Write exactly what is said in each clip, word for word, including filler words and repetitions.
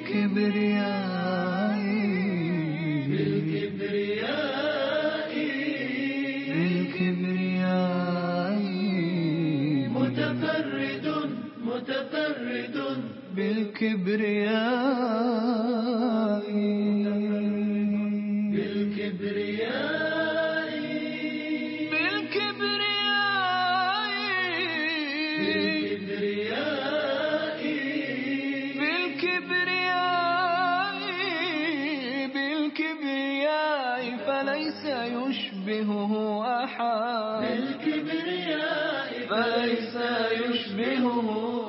بالكبرياء بالكبرياء بالكبرياء متفرد متفرد بالكبرياء بالكبرياء بالكبرياء بالكبرياء بالكبرياء بالكبرياء فليس يشبهه أحد بالكبرياء فليس يشبهه.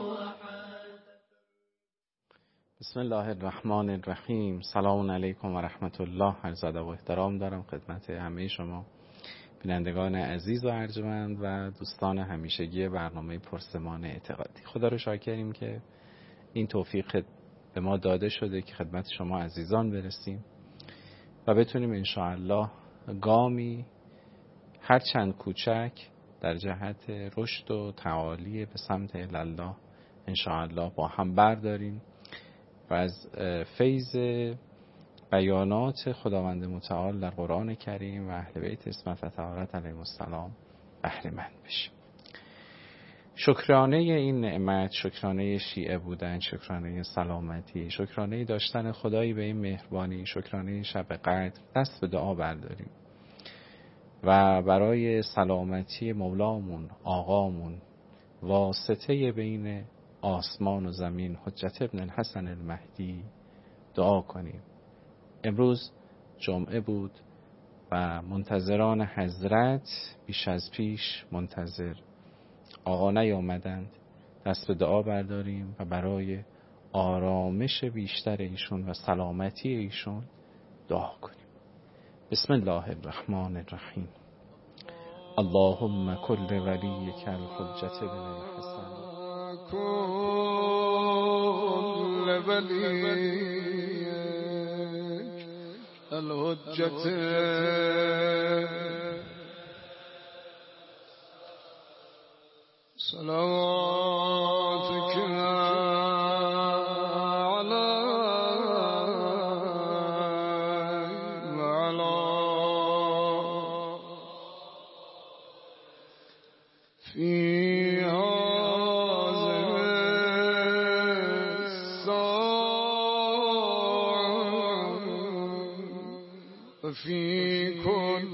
بسم الله الرحمن الرحیم. سلام علیکم و رحمت الله. عرض ادب و احترام دارم خدمت همه شما بینندگان عزیز و ارجمند و دوستان همیشگی برنامه پرسمان اعتقادی. خدا رو شاکریم که این توفیق به ما داده شده که خدمت شما عزیزان برسیم و بتونیم انشاءالله گامی هرچند کوچک در جهت رشد و تعالی به سمت الله انشاءالله با هم برداریم و از فیض بیانات خداوند متعال در قرآن کریم و اهل بیت عصمت و طهارت علیهم السلام بهره مند بشیم. شکرانه این نعمت، شکرانه شیعه بودن، شکرانه سلامتی، شکرانه داشتن خدایی به این مهربانی، شکرانه شب قدر، دست به دعا برداریم و برای سلامتی مولامون، آقامون، واسطه بین آسمان و زمین حجت ابن الحسن المهدی دعا کنیم. امروز جمعه بود و منتظران حضرت بیش از پیش منتظر آقا نیامدند. دست به دعا برداریم و برای آرامش بیشتر ایشون و سلامتی ایشون دعا کنیم. بسم الله الرحمن الرحیم. اللهم کل ولیک الحجت ابن الحسن كل وليك الحجة صلواتك على وعلى في في كل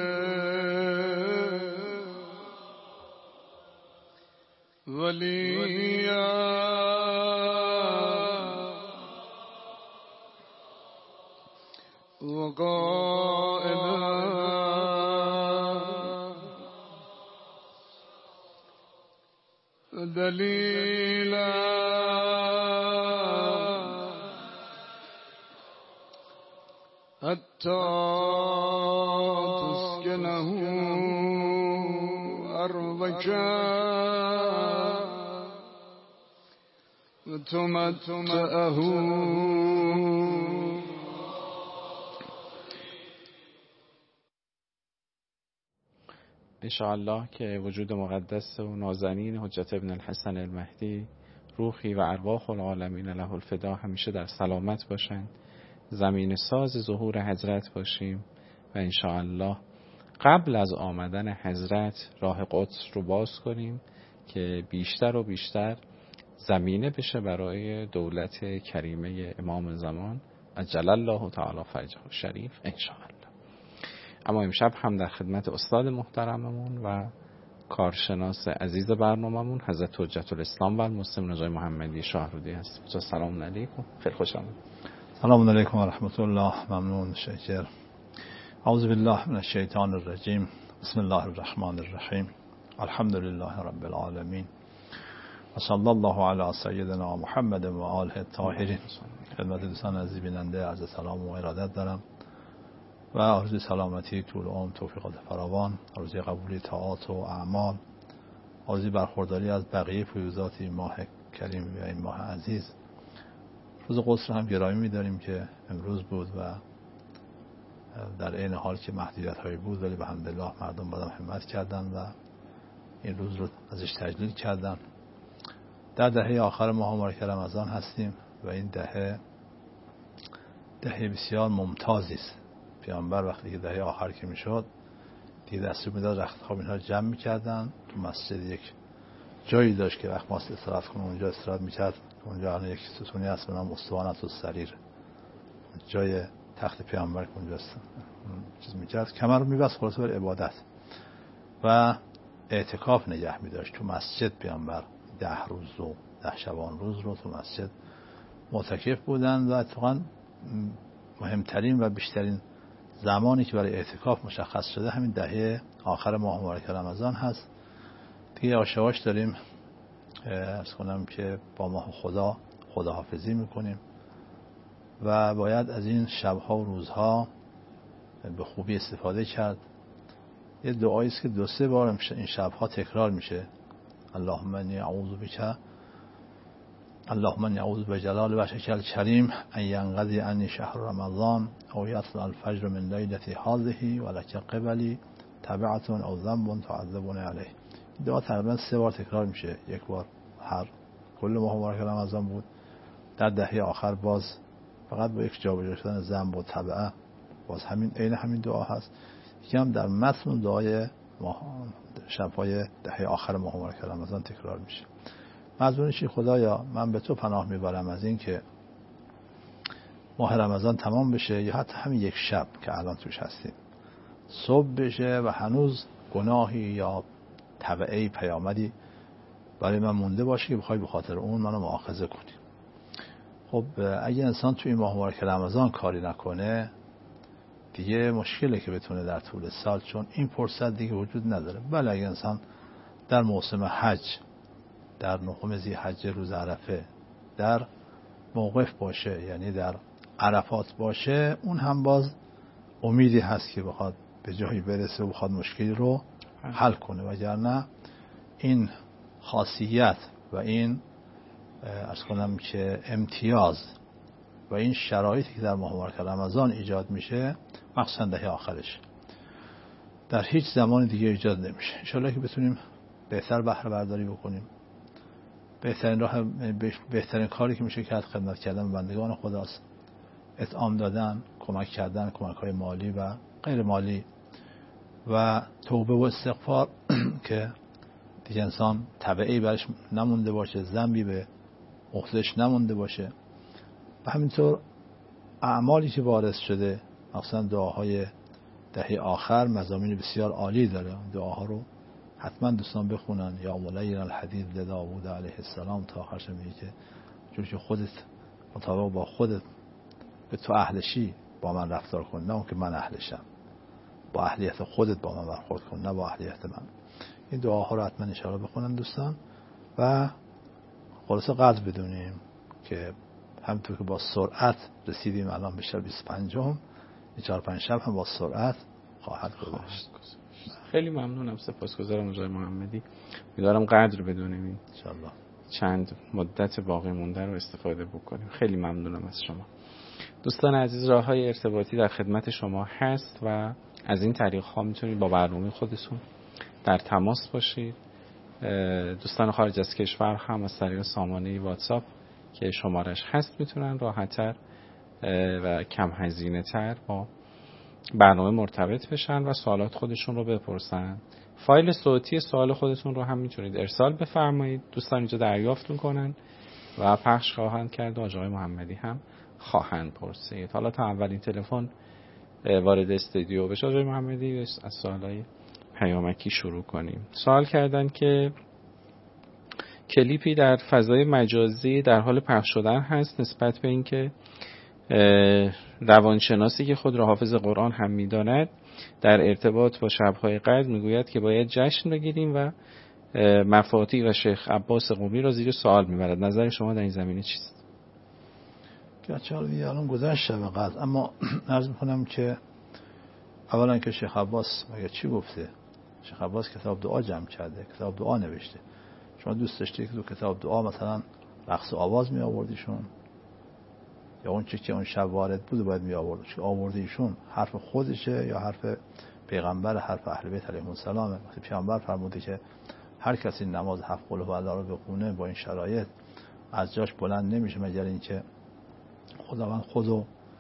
وليا وقائلا دليلا حتى تسكنه أرضك وتمتعه انشاءالله که وجود مقدس و نازنین حجت ابن الحسن المهدی روحی و ارواح العالمین له الفدا همیشه در سلامت باشند، زمین ساز ظهور حضرت باشیم و انشاءالله قبل از آمدن حضرت راه قدس رو باز کنیم که بیشتر و بیشتر زمینه بشه برای دولت کریمه امام زمان عجل الله تعالی فرجه الشریف انشاءالله. اما امشب هم در خدمت استاد محترممون و کارشناس عزیز برنامه‌مون حضرت حجت الاسلام و المسلمین آقای محمدی شاهرودی هست. سلام علیکم، خیلی خوش آمدید. سلام علیکم و رحمت الله. ممنون، شکر. اعوذ بالله من الشیطان الرجیم. بسم الله الرحمن الرحیم. الحمد لله رب العالمین و صلی الله علی سیدنا محمد و آله الطاهرین. خدمت دوستان عزیز بیننده عرض سلام و ارادت دارم و آرزوی سلامتی، طول عمر، توفیقات فراوان، آرزوی قبولی طاعات و اعمال، آرزوی برخورداری از بقیه فیوزات این ماه کریم و این ماه عزیز. روز قدس هم گرامی می‌داریم که امروز بود و در این حال که محدودیت‌هایی بود ولی به الحمدلله مردم بازم همت کردن و این روز رو ازش تجلیل کردن. در دهه آخر ماه مبارک رمضان هستیم و این دهه دهه بسیار ممتازی است. پیامبر وقتی که دهه آخر که میشد دیگه دستور میداد رخت خواب اینها جمع میکردن تو مسجد. یک جایی داشت که وقت ماست استراحت کنه اونجا استراحت میکرد. اونجا الان یک ستونی هست به نام اسطوانة السریر، جای تخت پیامبر که اونجاست چیز میکرد، کمر رو میبست خلاصه بر عبادت و اعتکاف نگه میداشت تو مسجد. پیامبر ده روز رو ده شبان روز رو تو مسجد معتکف بودن و اتفاقا مهمترین و بیشترین زمانی که برای اعتکاف مشخص شده همین دهه آخر ماه مبارک رمضان هست. دیگه یواش یواش داریم عرض کنم که با ماه خدا خداحافظی میکنیم و باید از این شبها و روزها به خوبی استفاده کرد. یه دعایی است که دو سه بار این شبها تکرار میشه. اللهم انی اعوذ بک اللهم انی اعوذ بجلال وجهک الکریم ان ینقضی عنی شهر رمضان او یطلع الفجر من لیلة هذه ولک قبلی تبعة او ذنب تعذبون علیه. دعا تقریبا سه بار تکرار میشه، یک بار هر کل ماه مبارک رمضان بود. در دهه آخر باز فقط با یک جابجا شدن ذنب و تبعه باز همین عین همین دعا هست. یکی هم در متن دعای شب‌های دهه آخر ماه مبارک رمضان تکرار میشه. مضمون چی؟ خدایا من به تو پناه میبرم از این که ماه رمضان تمام بشه یا حتی همین یک شب که الان توش هستیم صبح بشه و هنوز گناهی یا تبعی پیامدی برای من مونده باشه که بخوای به خاطر اون منو مؤاخذه کنی. خب اگه انسان توی این ماه مبارک رمضان کاری نکنه دیگه مشکله که بتونه در طول سال، چون این فرصت دیگه وجود نداره. بله اگه انسان در موسم حج، در نهم ذی‌حجه روز عرفه در موقف باشه، یعنی در عرفات باشه، اون هم باز امیدی هست که بخواد به جایی برسه و بخواد مشکلی رو حل کنه. وگرنه این خاصیت و این عرض کنم که امتیاز و این شرایطی که در ماه مبارک رمضان ایجاد میشه مخصوصا دهه آخرش در هیچ زمان دیگه ایجاد نمیشه. انشالله که بتونیم بهتر بهره برداری بکنیم. بهترین راه بهترین کاری که میشه کرد خدمت کردن بندگان خداست، اطعام دادن، کمک کردن، کمک های مالی و غیر مالی و توبه و استغفار که دیگه انسان تبعی برش نمونده باشه، ذنبی به عهده‌اش نمونده باشه. و همینطور اعمالی که وارد شده مثلا دعاهای دهه آخر مضامین بسیار عالی داره. دعاها رو حتما دوستان بخونن. یا ملین الحدید لداوود علیه السلام تا آخرش میگه که جوری که خودت مطابق با خودت به تو اهلشی با من رفتار کن، نه اون که من اهلشم. با اهلیت خودت با من برخورد کن، نه با اهلیت من. این دعاها رو حتما ان شاءالله بخونن دوستان و خلاصه قدر بدونیم که همونطور که با سرعت رسیدیم الان به شب بیست و پنجم، این چهار پنج شب هم با سرعت خواهد گذشت. خیلی ممنونم، سپاسگزارم آقای محمدی. می‌دارم قدر بدونیم این انشاءالله چند مدت باقی مونده رو استفاده بکنیم. خیلی ممنونم از شما. دوستان عزیز، راه‌های ارتباطی در خدمت شما هست و از این طریق ها میتونید با برنامه خودتون در تماس باشید. دوستان خارج از کشور هم از طریق سامانه واتساپ که شمارش هست میتونن راحت‌تر و کم هزینه تر با برنامه مرتبط بشن و سوالات خودشون رو بپرسن. فایل صوتی سوال خودتون رو هم میتونید ارسال بفرمایید، دوستان اینجا دریافتون کنن و پخش خواهند کرد و آقای محمدی هم خواهند پرسید. حالا تا اولین تلفن وارد استودیو بشه آقای محمدی از سوالای پیامکی شروع کنیم. سوال کردن که کلیپی در فضای مجازی در حال پخش شدن هست نسبت به اینکه روانشناسی که خود را حافظ قرآن هم می‌داند در ارتباط با شب‌های قدر میگوید که باید جشن بگیریم و مفاتیح و شیخ عباس قمی را زیر سوال میبرد. نظر شما در این زمینه چیست؟ گرچه الان گذشت شب قدر، اما عرض میکنم که اولا که شیخ عباس مگه چی گفته؟ شیخ عباس کتاب دعا جمع کرده، کتاب دعا نوشته. شما دوست داشتی که تو کتاب دعا مثلا رقص و آواز می آوردیشون یا اون چیزی که اون شب وارد بود باید می آورد چون آورده ایشون حرف خودشه یا حرف پیغمبر، حرف اهل بیت علیهم السلام؟ وقتی پیغمبر فرموده که هر کسی نماز هفت قل هوالله رو بخونه با این شرایط از جاش بلند نمیشه مگر اینکه خداوند خود و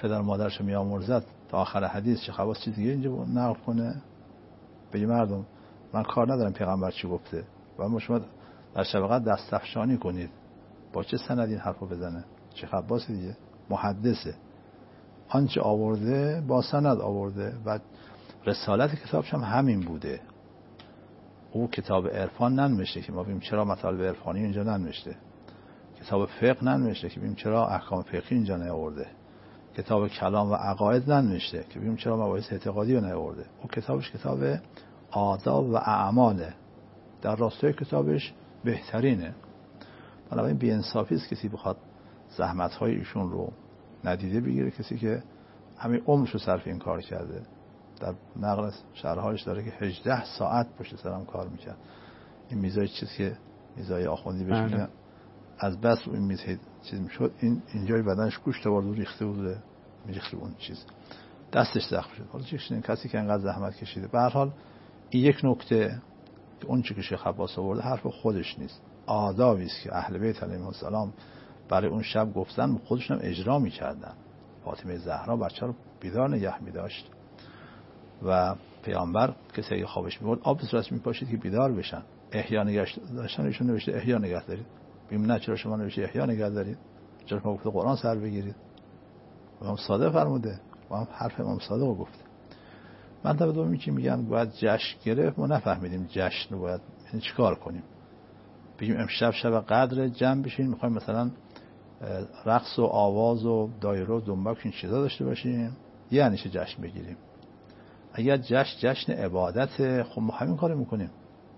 پدر مادرش میامرزد تا آخر حدیث شیخ عباس چیز دیگه اینجا نقل کنه، بگی مردم من کار ندارم پیغمبر چی گفته و اما شما در شب قدر دست افشانی کنید. با چه سند این حرفو بزنه؟ شیخ عباس دیگه محدثه، آنچه آورده با سند آورده و رسالت کتابش هم همین بوده. او کتاب عرفان ننوشته که ما ببینیم چرا مطالب عرفانی اینجا ننوشته، کتاب فقه ننوشته که ببینیم چرا احکام فقهی اینجا نیاورده، کتاب کلام و عقاید ننوشته که ببینیم چرا مباحث اعتقادی رو نیاورده. او کتابش کتاب آداب و اعماله، در راستای کتابش بهترینه. بنابراین بی‌انصافی است کسی بخواد زحمت‌های ایشون رو ندیده بگیره، کسی که همین عمرش رو صرف این کار کرده. در نقل شرحالش داره که هجده ساعت پشت سرم کار میکرد. این میزای چیزی که میزای آخوندی بهش میگن، از بس این میز چیز میشد، این اینجای بدنش گوشت آورد و ریخته بود، میریخت اون چیز، دستش زخم شد. حالا چه شدین کسی که انقدر زحمت کشیده. به هر حال این یک نکته که اون چیزی که شیخ عباس آورده حرف خودش نیست، آدابی است که اهل بیت علیهم السلام برای اون شب گفتن، خودشون هم اجرا میکردن. فاطمه زهرا بچه رو بیدار نگه میداشت و پیامبر کسی اگه خوابش میبرد آب به صورتش میپاشید که بیدار بشن. احیا نگه داشتن ایشون نوشته احیا نگه دارید. ببین نه چرا شما نوشته احیا نگه دارید؟ چرا ما گفته قرآن سر بگیرید؟ امام صادق فرموده، ما هم حرف امام صادق رو گفته. من تا دومی که میگن باید جشن گرفت، ما نفهمیدیم جشن رو باید یعنی چیکار کنیم. بگیم امشب شب قدر جمع بشین میخوایم مثلا رقص و آواز و دایره و دنبک این چیزا داشته باشیم، یعنی چه جشن بگیریم؟ اگر جشن جشن عبادت، خب ما همین کارو میکنیم.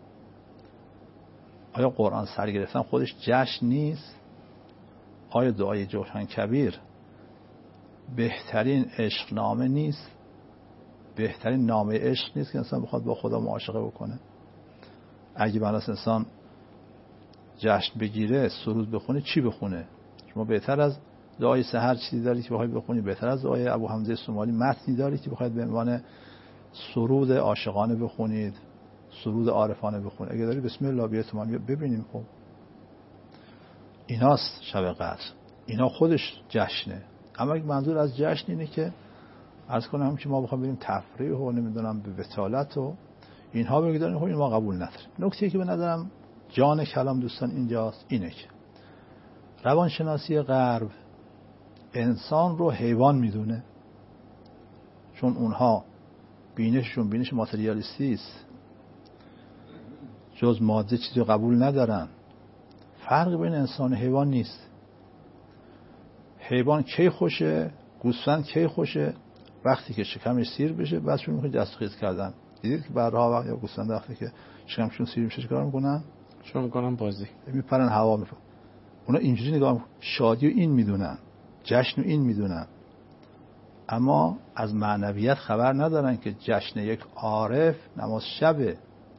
آیا قرآن سر گرفتن خودش جشن نیست؟ آیا دعای جوشن کبیر بهترین عشق نامه نیست؟ بهترین نامه عشق نیست که انسان بخواد با خدا معاشقه بکنه؟ اگه بناس انسان جشن بگیره سرود بخونه، چی بخونه؟ شما بهتر از دعای سحر چیزی دارید که بخواید بخونید؟ بهتر از دعای ابو حمزه سومالی متنی دارید که بخواید به عنوان سرود عاشقانه بخونید، سرود عارفانه بخونید؟ اگه داری بسم الله بیت ما ببینیم. خب ایناست شب قدر، اینا خودش جشنه. اما اگه منظور از جشن اینه که عرض کنم که ما بخوایم بریم تفریح و نمیدونم به بتالت و اینها بگذاریم، خب این ما قبول نداریم. نکته که به نظرم جان کلام دوستان اینجاست اینه که روانشناسی غرب انسان رو حیوان میدونه، چون اونها بینششون بینش ماتریالیستی است، جز ماده چیزی قبول ندارن. فرق بین انسان و حیوان نیست. حیوان کی خوشه، گوسفند کی خوشه؟ وقتی که شکمش سیر بشه بعد شروع میکنه جست خیز کردن. دیدید که برها وقت یا گوسفند وقتی که شکمشون سیر میشه چیکار میکنن؟ شروع میکنن بازی، میپرن هوا میپرن. اونا اینجوری نگاه میکنن، شادی و این میدونن، جشن و این میدونن، اما از معنویت خبر ندارن که جشن یک عارف نماز شبه.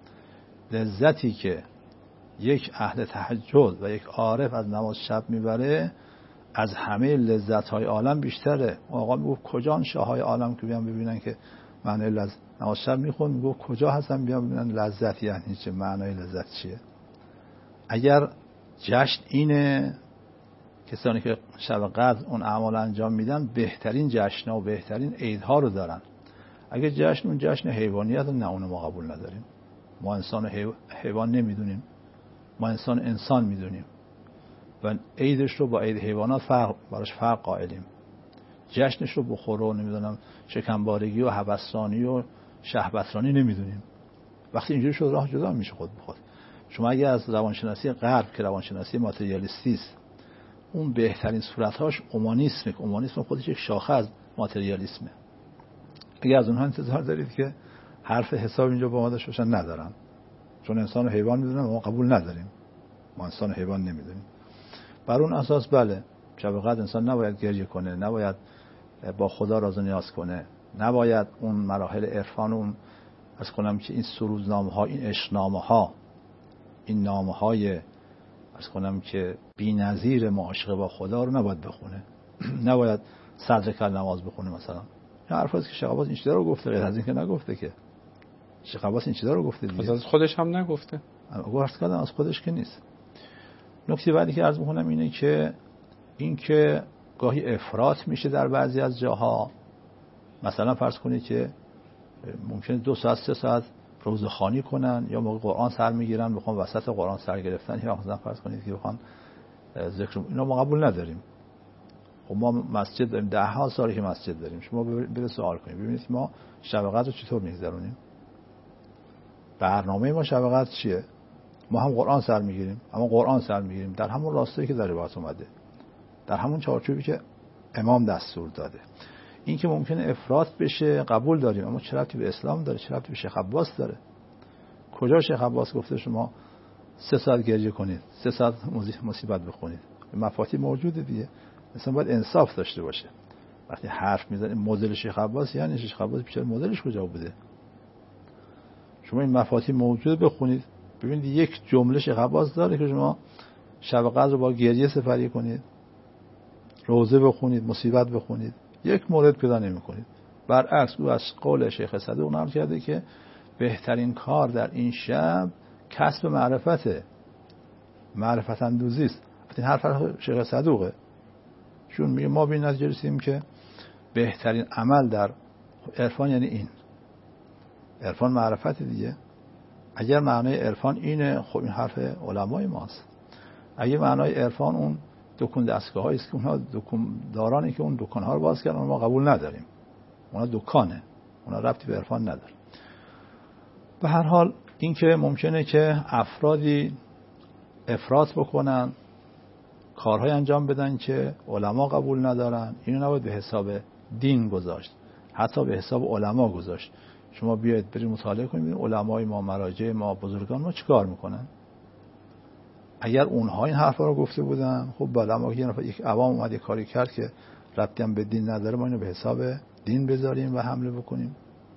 لذتی که یک اهل تهجد و یک عارف از نماز شب میبره از همه لذت‌های عالم بیشتره. آقا میگفت کجا شاه‌های عالم که بیان ببینن که معنی لذت نماز شب میخون، میگفت کجا هستن بیان ببینن لذت یعنی چه، معنای لذت چیه. اگر جشن اینه، کسانی که شب قدر اون اعمال انجام میدن بهترین جشن و بهترین عیدها رو دارن. اگر جشن اون جشن حیوانیت، نه اون ما قبول نداریم. ما انسان حیوان نمیدونیم، ما انسان انسان میدونیم و عیدش رو با عید حیوانات فرق براش فرق قائلیم. جشنش رو بخور و نمیدونم شکمبارگی و هوسرانی و شهوترانی نمیدونیم. وقتی اینجوری شد راه جدا میشه خود بخود. شما اگه از روانشناسی غرب که روانشناسی ماتریالیستی است، اون بهترین صورت‌هاش اومانیسمه که اومانیسم خودش یک شاخه از ماتریالیسمه. اگه از اونها انتظار دارید که حرف حساب اینجا با ما داشته باشن، ندارن، چون انسان و حیوان میدونن ما قبول نداریم. ما انسان و حیوان نمیدونیم. بر اون اساس بله شب قدر انسان نباید گریه کنه، نباید با خدا راز و نیاز کنه، نباید اون مراحل عرفان، اون از کنم که این سرودنامه ها، این عشقنامه ها، این نامه های از کنم که بی‌نظیر معاشقه با خدا رو نباید بخونه. نباید صدر کل نماز بخونه مثلا. این حرفاست که شیخ عباس این چیزا رو گفته، غیر از این که نگفته که. شیخ عباس این چیزا رو گفته دیگه. از خودش هم نگفته. گفت کردم از خودش که نیست. نکته بعدی که عرض می‌کنم اینه که این که گاهی افراط میشه در بعضی از جاها. مثلا فرض کنید که ممکنه دو ساعت سه ساعت روزخوانی کنن یا موقع قرآن سر میگیرن بخوان وسط قرآن سر گرفتن، یا مثلا فرض کنید که بخوان ذکر، اینا ما قبول نداریم. خب ما مسجد داریم، ده ها سالی که مسجد داریم. شما برید سوال کنید ببینید ما شب قدر رو چطور میگذرونیم. برنامه ما شب قدر چیه؟ ما هم قرآن سر میگیریم، اما قرآن سر میگیریم در همون راستایی که در روایت اومده، در همون چارچوبی که امام دستور داده. این که ممکنه افراط بشه قبول داریم، اما چه ربطی به اسلام داره؟ چه ربطی به شیخ عباس داره؟ کجا شیخ عباس گفته شما سه ساعت گریه کنید، سه ساعت مصیبت بخونید؟ مفاتیح موجوده دیگه. مثلا باید انصاف داشته باشه. وقتی حرف میزنه مدل شیخ عباس، یعنی شیخ عباس بیچاره مدلش کجا بوده؟ شما این مفاتیح موجوده بخونید ببینید یک جمله شیخ عباس داره که شما شب قدر رو با گریه سپری کنید، روزه بخونید، مصیبت بخونید، یک مورد پیدا نمی‌کنید. برعکس او از قول شیخ صدوق نقل کرده که بهترین کار در این شب کسب معرفته، معرفت اندوزی است. این حرف شیخ صدوقه. چون میگه ما به این نتیجه رسیدیم که بهترین عمل در عرفان یعنی این. عرفان معرفت دیگه. اگر معنای عرفان اینه، خب این حرف علمای ماست. اگه معنای عرفان اون دکون دستگاهایی است که اونها دکون دارانی که اون دکان‌ها رو باز کردن، ما قبول نداریم. اونها دکانه، اونها ربطی به عرفان نداره. به هر حال این که ممکنه که افرادی افراط بکنن، کارهای انجام بدن که علما قبول ندارن، اینو نباید به حساب دین گذاشت، حتی به حساب علما گذاشت. شما بیاید برید مطالعه کنید علمای ما، مراجع ما، بزرگان ما چیکار میکنن. اگر اونها این حرفا رو گفته بودن، خب بله، اما یک عوام اومد یک کاری کرد که ربطی هم به دین نداره، ما اینو به حساب دین بذاریم و حمله بکنیم.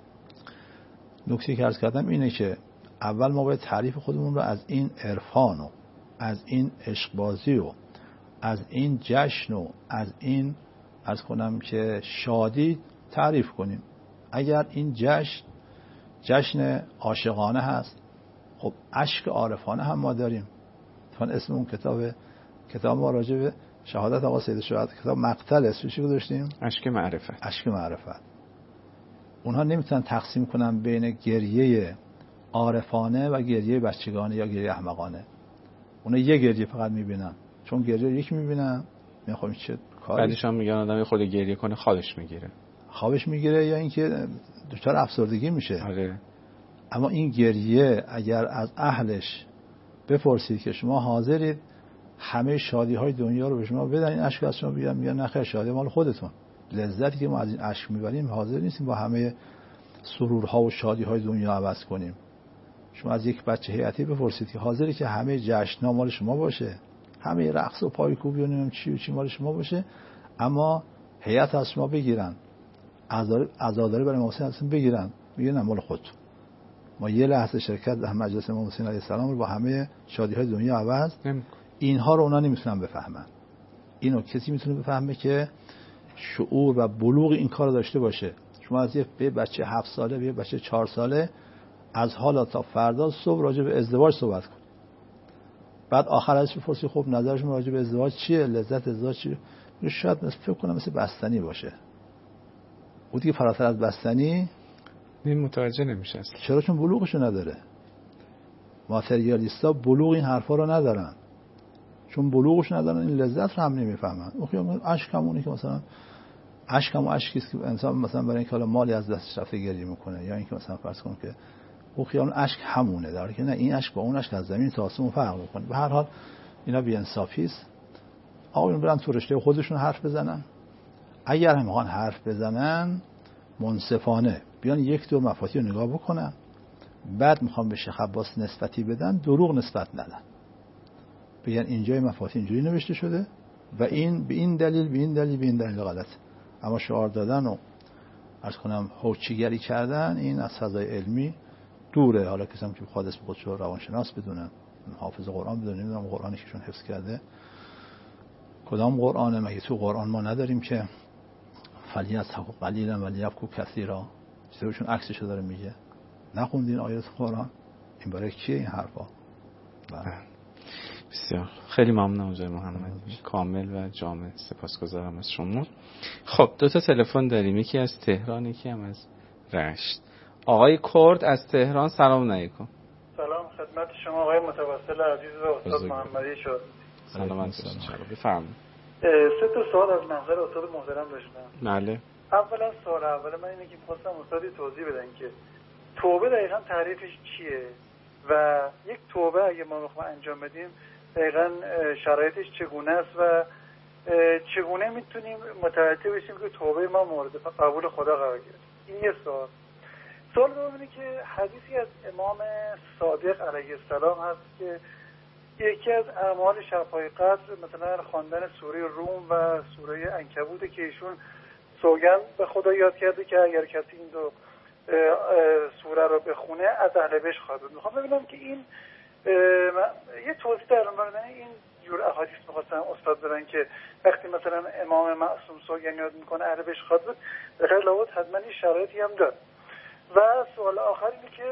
نکته که عرض کردم اینه که اول ما باید تعریف خودمون رو از این عرفان و از این عشقبازی و از این جشن و از این عرض کنم که شادی تعریف کنیم. اگر این جشن جشن عاشقانه هست، خب اشک عارفانه هم ما داریم. چون اسم اون کتاب کتاب ما راجع به شهادت آقا سید شهادت، کتاب مقتل، اسمش چی گذاشتیم؟ اشک معرفت. اشک معرفت. اونها نمیتونن تقسیم کنن بین گریه عارفانه و گریه بچگانه یا گریه احمقانه. اونها یه گریه فقط میبینن، چون گریه یک میبینن میخوام چه کاری. بعدش هم میگن آدم خود گریه کنه خوابش میگیره. خوابش میگیره یا اینکه دچار افسردگی میشه. آره. اما این گریه اگر از اهلش بپرسید که شما حاضرید همه شادی های دنیا رو به شما بدن، این اشک از شما بیان، میگن نه خیر، شادی مال خودتون. لذتی که ما از این اشک میبریم حاضر نیستیم با همه سرورها و شادی های دنیا عوض کنیم. شما از یک بچه هیئتی بپرسید که حاضری که همه جشن‌ها مال شما باشه، همه رقص و پایکوبی و نمیدونم چی و چی مال شما باشه، اما هیئت از شما بگیرن، عزاداری برای امام حسین هستن بگیرن، میگن مال خودتون. ما یه لحظه شرکت در مجلس امام حسین علیه السلام رو با همه شادی های دنیا عوض، اینها رو اونا نمیتونن بفهمن. اینو کسی میتونه بفهمه که شعور و بلوغ این کار داشته باشه. شما از یه بچه هفت ساله به یه بچه چهار ساله از حالا تا فردا صبح راجع به ازدواج صحبت کن، بعد آخر ازش بپرسی خب نظرشون راجع به ازدواج چیه، لذت ازدواج چیه، شاید مثل فکر کنم مثل بستنی باشه. اون دیگه فراتر از بستنی این متوجه نمیشه اصلا. چرا؟ چون بلوغشو نداره. ماتریالیستا بلوغ این حرفا رو ندارن، چون بلوغش ندارن این لذت رو هم نمیفهمن. اون خیلی اشک همونه که مثلا اشک هم اشکی است که انسان مثلا برای اینکه حالا مالی از دستش رفته گریه میکنه، یا اینکه مثلا فرض کن که اون خیال اشک همونه، در حالی که نه، این اشک با اون اشک از زمین تا آسمون فرق میکنه. به هر حال اینا بی‌انصافی است. آقایون برن تو رشته خودشون حرف بزنن. اگر هم میخوان حرف بزنن منصفانه بیان یک دور مفاتیح رو نگاه بکنن، بعد میخوان به شیخ عباس نسبتی بدن، دروغ نسبت ندن، بگن اینجای مفاتیح اینجوری نوشته شده و این به این دلیل به این دلیل به این دلیل غلط. اما شعار دادن و عرض کنم هوچیگری کردن این از فضای علمی دوره. حالا کسی هم که بخواد اسم خودش رو روانشناس بدونه، حافظ قرآن بدونه، نمیدونم قرآنی که چون حفظ کرده کدام قرآنه، مگه تو قرآن ما نداریم که فلیضحکوا قلیلا ولیبکوا کثیرا؟ چطورشون عکسشو داره میگه؟ نخوندین آیات قرآن؟ این برای کیه این حرفا؟ بسیار خیلی ممنونم آقای محمد، کامل و جامع. سپاسگزارم از شما. خب دو تا تلفن داریم، یکی از تهران یکی هم از رشت. آقای کرد از تهران، سلام علیکم. سلام خدمت شما آقای متوسل عزیز و استاد محمدی شد. سلام علیکم. بفرمایید. سه تا سوال از منظر استاد محترم داشتم. بله. اولا سوال اول من اینه که خواستم استادی توضیح بدن که توبه دقیقاً تعریفش چیه و یک توبه اگه ما بخوایم انجام بدیم دقیقاً شرایطش چگونه است و چگونه میتونیم متوجه بشیم که توبه ما مورد قبول خدا قرار گرفت. این یه سوال. سوال دوم اینه که حدیثی از امام صادق علیه السلام هست که یکی از اعمال شب‌های قدر مثلا خواندن سوره روم و سوره عنکبوت که ایشون سوگند به خدا یاد کرده که اگر کسی این دو سوره رو بخونه از اهل بهشت خواهد بود. میخوام ببینم که این یه توضیح در مورد این جور احادیث میخواستم استاد بدن که وقتی مثلا امام معصوم سوگند یاد میکنه اهل بهشت خواهد بود، به خیر لابد حتما این شرایطی هم داره. و سوال آخر اینه که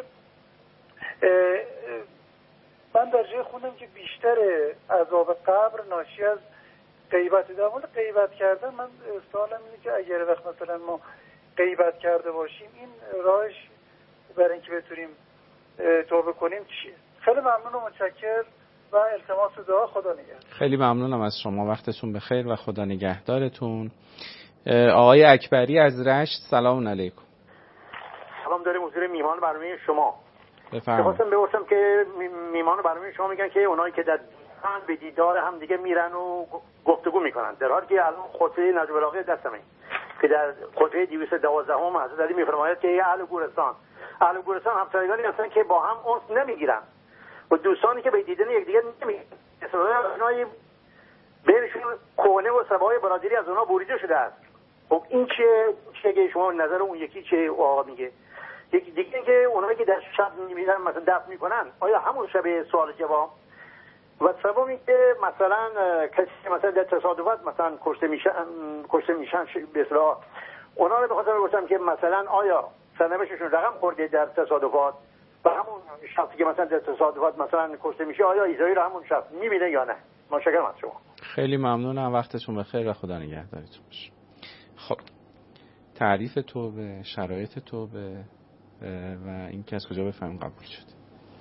من در جای خوندم که بیشتر عذاب قبر ناشی از غیبت. در مورد غیبت کردن من سوالم اینه که اگر وقت مثلا ما غیبت کرده باشیم این راهش برای اینکه بتونیم توبه کنیم چیه؟ خیلی ممنون و متشکر و التماس دعا. خدا نگهدار. خیلی ممنونم از شما، وقتتون بخیر و خدا نگهدارتون. آقای اکبری از رشت، سلام علیکم. سلام داریم حضور میهمان برنامه شما. بفرمایید. خواستم بپرسم که میهمان برنامه شما میگن که اونایی که در دیدن به دیدار هم دیگه میرن و گفتگو میکنن، در حالی که الان خطبه نجم البلاغه دستمه که در خطبه دویست و دوازده هم حضرت علی میفرماید که اهل گورستان اهل گورستان همسایگانی هستن که با هم انس نمیگیرن و دوستانی که به دیدن یکدیگر نمیگیرن، اونایی بینشون کهنه و سبای برادری از اونها بریده شده است. خب این چه چه شما نظر اون یکی چه آقا میگه؟ یکی دیگه اینکه اونایی که در شب میبینن مثلا دفن میکنن آیا همون شب سوال جواب؟ و سوم اینکه مثلا کسی مثلا در تصادفات مثلا کشته میشن کشته میشن به اصطلاح اونا رو بخاطر بگم که مثلا آیا سرنوشتشون رقم خورده در تصادفات و همون شخصی که مثلا در تصادفات مثلا کشته میشه آیا ایزایی رو همون شخص میبینه یا نه؟ متشکرم از شما. خیلی ممنونم، وقتتون بخیر و خدا نگهدارتون باشه. خب تعریف توبه، شرایط توبه و این که از کجا بفهمیم قبول شد.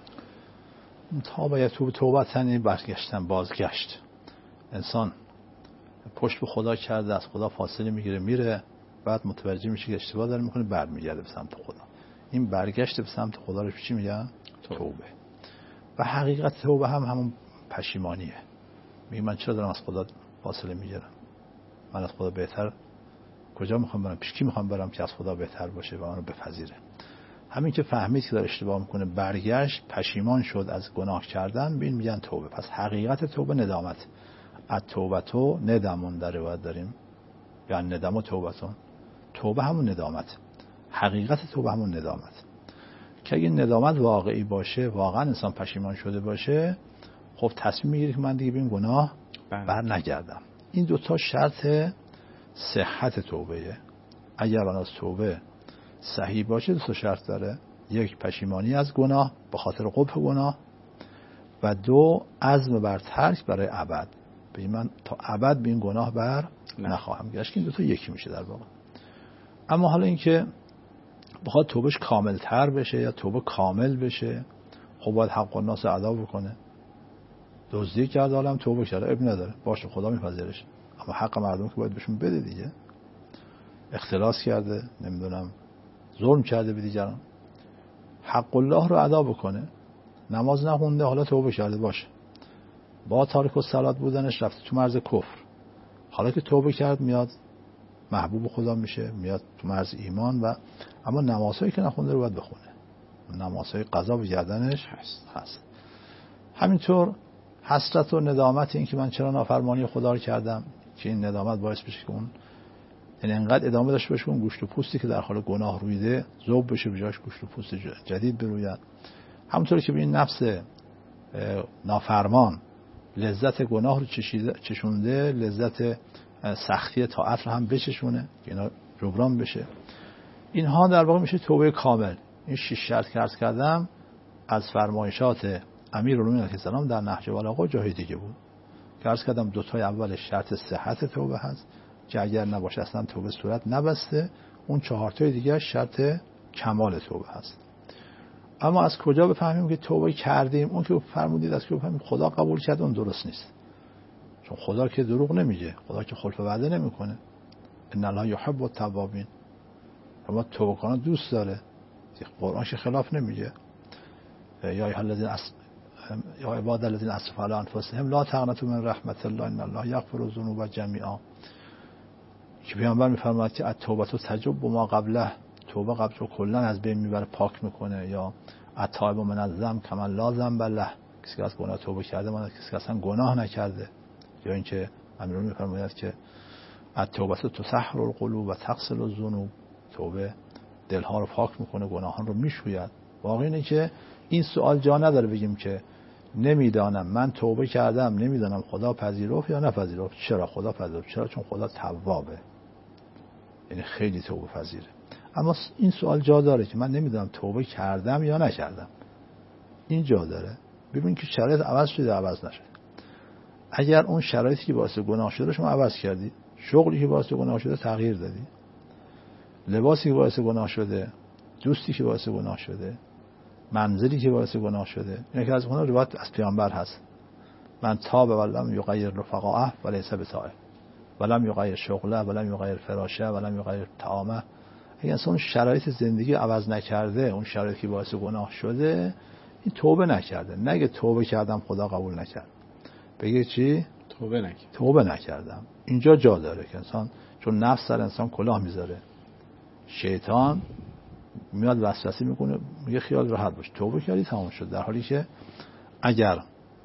توبه توبه توبه یعنی برگشتن، بازگشت. انسان پشت به خدا کرده، از خدا فاصله میگیره میره، بعد متوجه میشه که اشتباه داره میکنه، برمیگرده به سمت خدا. این برگشت به سمت خدا رو چی میگن؟ توبه. و حقیقت توبه هم همون پشیمانیه. میگه من چرا دارم از خدا فاصله میگیرم؟ من از خدا بهتر کجا میخوام برم؟ پیش کی میخوام برم که از خدا بهتر باشه و منو بپذیره؟ همین که فهمید که داره اشتباه میکنه، برگشت، پشیمان شد از گناه کردن، بین میگن توبه. پس حقیقت توبه ندامت. التوبتو ندمون در روایت داریم، یعنی ندم و توبتون. توبه همون ندامت، حقیقت توبه همون ندامت. که اگه ندامت واقعی باشه، واقعا انسان پشیمان شده باشه، خب تصمیم میگیره که من دیگه به این گناه بر نگردم. این دوتا شرط صحت توبه. اگر آن از توبه صحیح باشه دو تا شرط داره: یک، پشیمانی از گناه به خاطر قبح گناه، و دو، عزم بر ترک برای ابد. به من تا ابد به این گناه بر نخواهم گشت. این دو تا یکی میشه در واقع. اما حالا اینکه بخواد توبهش کامل تر بشه یا توبه کامل بشه، خب باید حق الناس ادا بکنه. دزدی کرد عالم توبه کرده، اب نداره، باشه خدا میپذیرش، اما حق مردم که باید بهشون بده دیگه. اختلاس کرده، نمیدونم ظلم کرده به دیگران، حق الله رو ادا بکنه. نماز نخونده، حالا توبه کرده، باشه با تارک الصلات بودنش رفته تو مرز کفر، حالا که توبه کرد میاد محبوب خدا میشه، میاد تو مرز ایمان. و اما نمازهایی که نخونده رو باید بخونه، نمازهای قضا به گردنش هست. هست همینطور حسرت و ندامت، این که من چرا نافرمانی خدا رو کردم، که این ندامت باعث بشه که اون یعنی انقدر ادامه داشته باشه اون گوشت و پوستی که در حال گناه رویده ذوب بشه، به جاش گوشت و پوست جدید بروید. همونطوری که به این نفس نافرمان لذت گناه رو چشونده، لذت سختی طاعت رو هم بچشونه که اینا جبران بشه. اینها در واقع میشه توبه کامل. این شش شرط که عرض کردم از فرمایشات امیرالمومنین علیه السلام در نهج البلاغه جای دیگه بود که عرض کردم دو تای اول شرط صحت توبه هست که اگر نباشه اصلا توبه صورت نبسته، اون چهار تای دیگه شرط کمال توبه هست. اما از کجا بفهمیم که توبه کردیم؟ اون که فرمودید از که بفهمیم خدا قبول کرد، اون درست نیست، چون خدا که دروغ نمیگه، خدا که خلف وعده نمیکنه. ان الله یحب التوابین، اما توبه کنان دوست داره، قرآنش خلاف نمیگه. یا ایها الذین اس یا عباد الذین اسرفوا علی انفسهم لا تقنطوا من رحمت الله ان الله یغفر الذنوب جمیعا، که پیامبر میفرماید که التوبه تجب ما قبله، توبه قبل رو کلا از بین میبره، پاک میکنه. یا التائب من الذنب کمن لا ذنب له، کسی که از گناه توبه کرده مانند کسی که اصلا گناه نکرده. یا اینکه امیرالمومنین میفرماید که التوبه تطهر القلوب و تغسل الذنوب، توبه دلها رو پاک میکنه، گناهان رو میشوید. واقعا اینه که این سوال جا نداره بگیم که نمیدانم، من توبه کردم نمیدانم خدا پذیرفت یا نپذیرفت. چرا خدا پذیرفت؟ چرا؟ چون خدا توابه، یعنی خیلی توبه پذیره. اما این سوال جا داره که من نمیدونم توبه کردم یا نکردم. این جا داره. ببین که شرایط عوض شده عوض نشده. اگر اون شرایطی که باعث گناه شده شما عوض کردی، شغلی که باعث گناه شده تغییر دادی، لباسی که باعث گناه شده، دوستی که باعث گناه شده، منزلی که باعث گناه شده، اینا که از اونها روایت از پیامبر هست: من تاب ولم یغیر رفقاءه ولیس بتائب ولم یغیر شغله ولم یغیر فراشه ولم یغیر طعامه. اگه اصلا اون شرایط زندگی عوض نکرده، اون شرایطی که باعث گناه شده، این توبه نکرده. نگه توبه کردم خدا قبول نکرد، بگه چی؟ توبه نکردم. توبه نکردم. اینجا جا داره که انسان، چون نفس سر انسان کلاه میذاره، شیطان میاد وسوسه میکنه، میگه خیال راحت باش، توبه کردی تمام شد. در حالی که اگر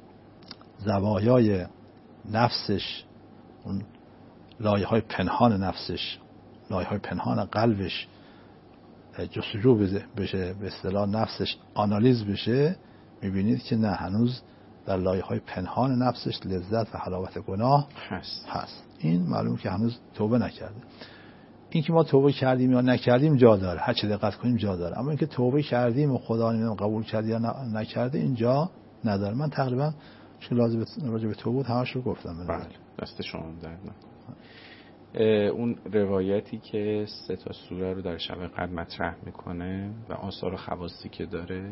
زوایای نفسش، اون لایه های پنهان نفسش، لایه های پنهان قلبش جستجو بشه، به اصطلاح نفسش آنالیز بشه، میبینید که نه، هنوز در لایه های پنهان نفسش لذت و حلاوت گناه هست. هست. این معلوم که هنوز توبه نکرده. این که ما توبه کردیم یا نکردیم جا داره، هر چه دقت کنیم جا داره. اما اینکه توبه کردیم و خدا نمیدونم قبول کرد یا نکرده، اینجا نداره. من تقریبا چه لازم راجع به توبه بود همش رو گفتم. بله، دست شما درد نکنه. اون روایتی که سه تا سوره رو در شب قدر مطرح میکنه و آثار و خواصی که داره،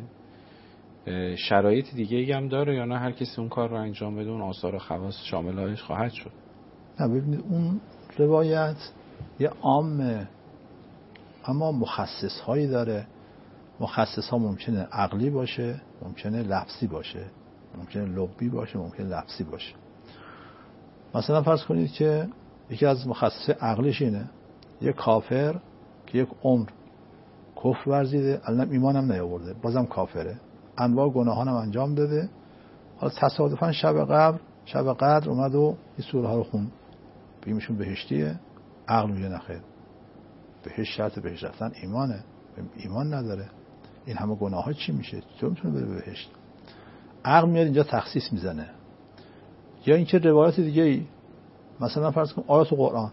شرایط دیگه هم داره یا نه هر کسی اون کار رو انجام بده اون آثار و خواص شاملش خواهد شد؟ نه، ببینید اون روایت یه عامه، اما مخصص هایی داره. مخصص ها ممکنه عقلی باشه، ممکنه لفظی باشه، ممکنه لبی باشه، ممکنه لفظی باشه. مثلا فرض کنید که یکی از مخصص عقلیش اینه: یک کافر که یک عمر کفر ورزیده، الان ایمان هم نیاورده، بازم کافره، انواع گناهان هم انجام داده، حالا تصادفاً شب قدر شب قدر اومد و این سوره ها رو خوند، بگیمشون بهشتیه. عقل میگه نخیر، بهشت شرط بهشت رفتن ایمانه، ایمان نداره، این همه گناه ها چی میشه؟ تو میتونه بره بهشت؟ عقل میاد اینجا تخصیص میزنه. یا اینکه روایت دیگه ای، مثلا فرض کن آیات قرآن،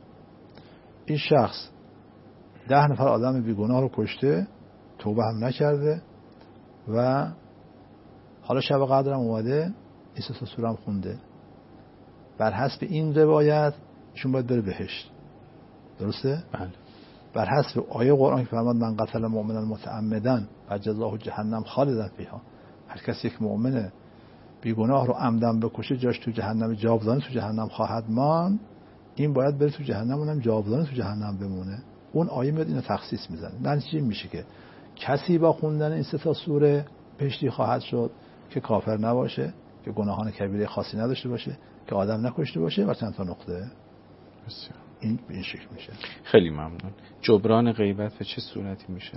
این شخص ده نفر آدم بیگناه رو کشته، توبه هم نکرده و حالا شب قدر هم اومده این سه سوره هم خونده، بر حسب این روایت ایشون باید بره بهشت. درسته؟ بله. بر حسب آیه قرآن که فرمود من قتل مؤمنا متعمدا فجزاه جهنم خالدا فیها، هر کسی یک مؤمن بیگناه رو عمدن بکشه جاش تو جهنم جاودانه تو جهنم خواهد ماند، این باید بره تو جهنم، اونم جاودانه تو جهنم بمونه. اون آیه میاد اینو تخصیص میزنه. نتیجه میشه که کسی با خوندن این سه تا سوره بهشتی خواهد شد که کافر نباشه، که گناهان کبیره خاصی نداشته باشه، که آدم نکشته باشه و چند تا نقطه. بسیار. این به این شکل میشه. خیلی ممنون. جبران غیبت به چه صورتی میشه؟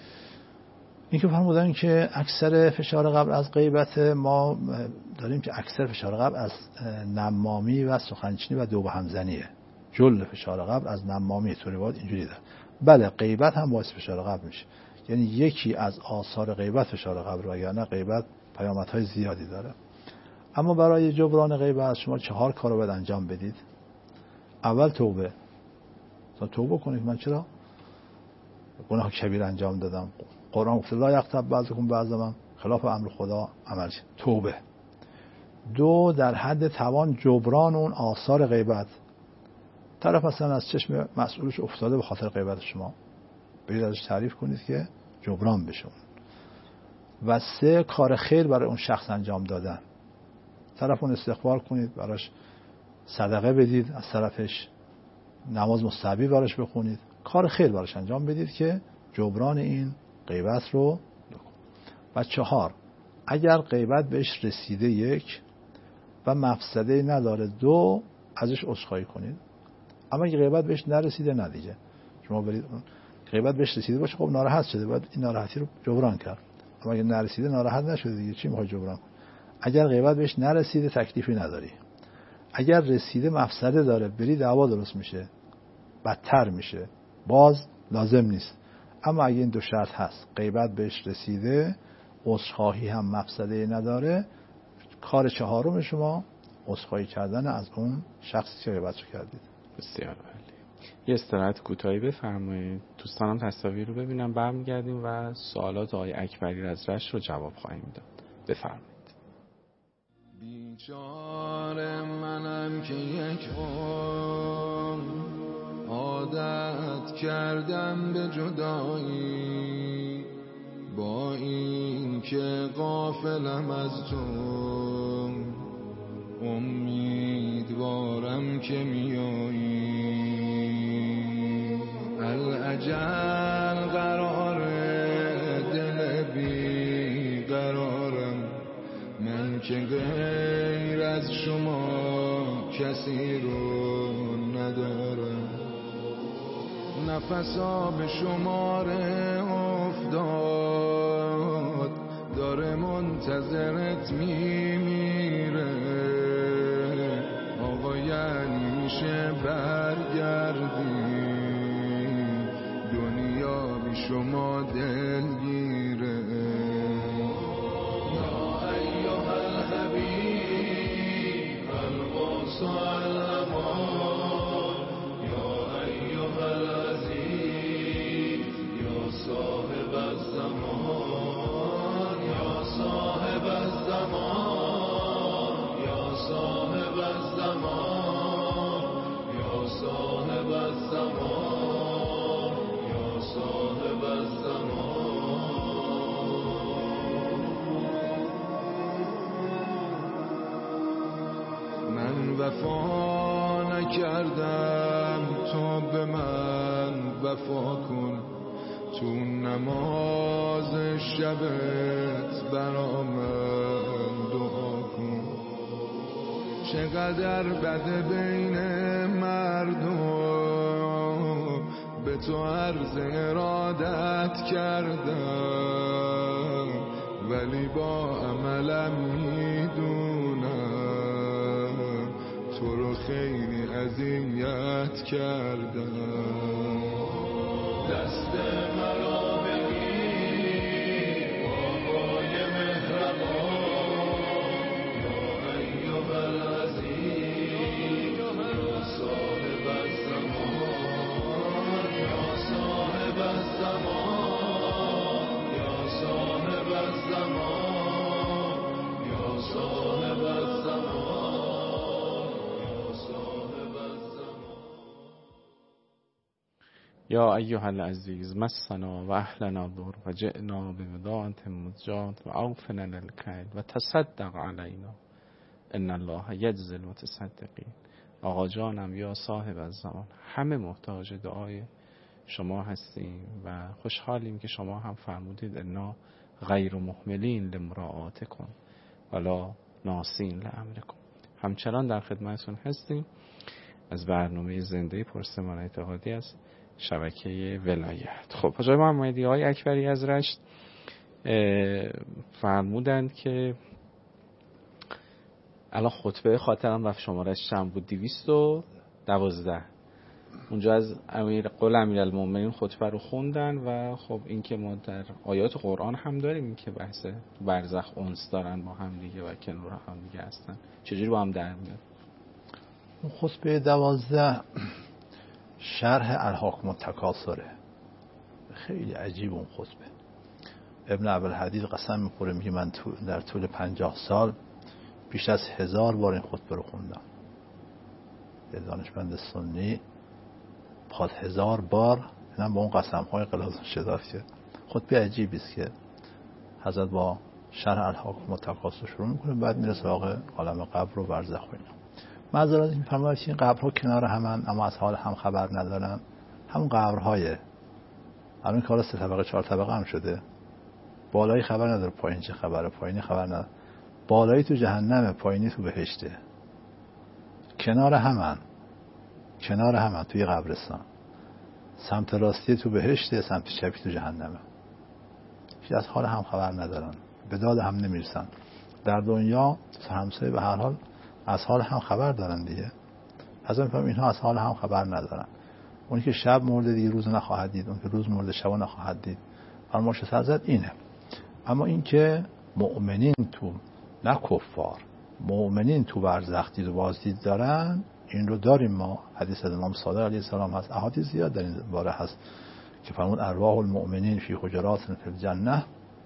این که فرمودن که اکثر فشار قبر از غیبت، ما داریم که اکثر فشار قبر از نمامی و سخنچینی و دو به همزنیه. جل فشار قبر از نمامی، تو روایت اینجوری ده. بله، غیبت هم باعث فشار قبر میشه، یعنی یکی از آثار غیبت فشار قبر، وگرنه غیبت پیامدهای زیادی داره. اما برای جبران غیبت شما چهار کار رو باید انجام بدید. اول توبه. توبه کنید من چرا گناه کبیر انجام دادم. قرآن گفته لا یغتب بعضکم بعضا خلاف امر خدا عمل کرد. توبه. دو، در حد توان جبران اون آثار غیبت. طرف مثلا از چشم مسئولش افتاده به خاطر غیبت شما، برید ازش تعریف کنید که جبران بشه. و سه، کار خیر برای اون شخص انجام دادن. طرف اون استقبال کنید، براش صدقه بدید، از طرفش نماز مستحبی براش بخونید، کار خیر براش انجام بدید که جبران این غیبت رو بکن. و چهار، اگر غیبت بهش رسیده یک و مفسده نداره دو، ازش عذرخواهی کنید. اما اگه غیبت بهش نرسیده نه دیگه، شما برید غیبت بهش رسیده باشه، خب ناراحت شده، باید این ناراحتی رو جبران کرد. اما اگه نرسیده ناراحت نشده دیگه، چی میخوای جبران کنی؟ اگر غیبت بهش نرسیده تکلیفی نداری. اگر رسیده مفسده داره، بری دعوا درست میشه، بدتر میشه، باز لازم نیست. اما اگه این دو شرط هست، غیبت بهش رسیده، عذرخواهی هم مفسده نداره، کار چهارم شما عذرخواهی کردن از اون شخصی که غیبت رو کردید. بسیار عالی. یه استراحت کوتاهی بفرمایید، دوستانم تصاویر رو ببینم، برمیگردیم و سوالات آقای اکبری از رشت رو جواب خواهیم داد. بفرمایید. بیچاره منم که یک عمر عادت کردم به جدایی، با این که غافلم از تو امیدوارم که میایی. العجل قراره دل بی قرارم، من که غیر از شما کسی رو ندارم. نفسا به شماره افتاد، داره منتظرت میمیره. آقا یعنی میشه برگردی، دنیا بی شما دلگیره. یا ایها الحبیب القدس الامان، یا ایها العزیز یا صاحب الزمان، یا صاحب الزمان، یا صاحب الزمان، یا صاحب الزمان، یا صاحب الزمان. من وفا نکردم، تو به من وفا کن. تو نماز شبت برا من دعا کن. چقدر بده بین مردم، به تو عرض ارادت کردم، ولی با عملم میدونم تو رو خیلی اذیت کردم. دست مرا بگیر آقای مهربان، یا ایها العزیز یا صاحب الزمان، یا صاحب الزمان، یا صاحب الزمان، یا صاحب الزمان، یا صاحب الزمان. یا ایها العزیز مسنا و اهلنا ضر و جئنا بوداعة مزجاة و اوفنا الکیل و تصدق علینا ان الله یجزی المتصدقین. آقا جانم یا صاحب الزمان، همه محتاج دعای شما هستیم و خوشحالیم که شما هم فرمودید انا غیر مهملین لمراعاتکم ولا ناسین لامرکم. همچنان در خدمتتون هستیم از برنامه زنده پرسمان اتحادی از شبکه ولایت. خب حاجی محمدی های اکبری از رشت فرمودند که الان خطبه خاطرم رفت شمارش چند بود، دویست و دوازده. اونجا از امیر قول امیرالمومنین خطبه رو خوندن و خب این که ما در آیات قرآن هم داریم این که بحث برزخ انس دارن با هم دیگه و کنار هم دیگه هستن، چجوری با هم در میاد؟ اون خطبه دوازده شرح الحاکم التکاثره، خیلی عجیب اون خطبه. ابن ابوالحدید قسم میخوره میگه من در طول پنجاه سال بیش از هزار بار این خطبه رو خوندم. یه دانشمند سنی خود هزار بار، اینم با اون قسم های غلاظ شداد که خطبه عجیبی است که حضرت با شرح الحاکم و تکاسل شروع میکنه، بعد میره سراغ عالم قبر و برزخ و اینا. معذرت این فرمایید این قبرها کنار همن اما از حال هم خبر ندارن. همون قبرهای الان کار سه طبقه چهار طبقه هم شده، بالایی خبر نداره پایین چه خبره، پایینی خبر نداره، بالایی تو جهنمه پایینی تو بهشته، کنار همن کنار همن توی قبرستان، سمت راستی تو بهشته، سمت چپی تو جهنمه. هیچ از حال هم خبر ندارن، به داد هم نمیرسن. در دنیا همسایه به هر حال از حال هم خبر دارن دیگه. از اون فهم اینها از حال هم خبر ندارن. اونی که شب مرده دیگه روز نخواهد دید، اون که روز مرده شب نخواهد دید. فرمایش حضرت اینه. اما این که مؤمنین تو، نه کفار، مؤمنین تو برزخ دید و بازدید دارن، این رو داریم ما. حدیث از امام صادق علیه السلام هست، احادیث زیاد در این باره هست که فرمود ارواح المؤمنین فی حجرات فی الجنه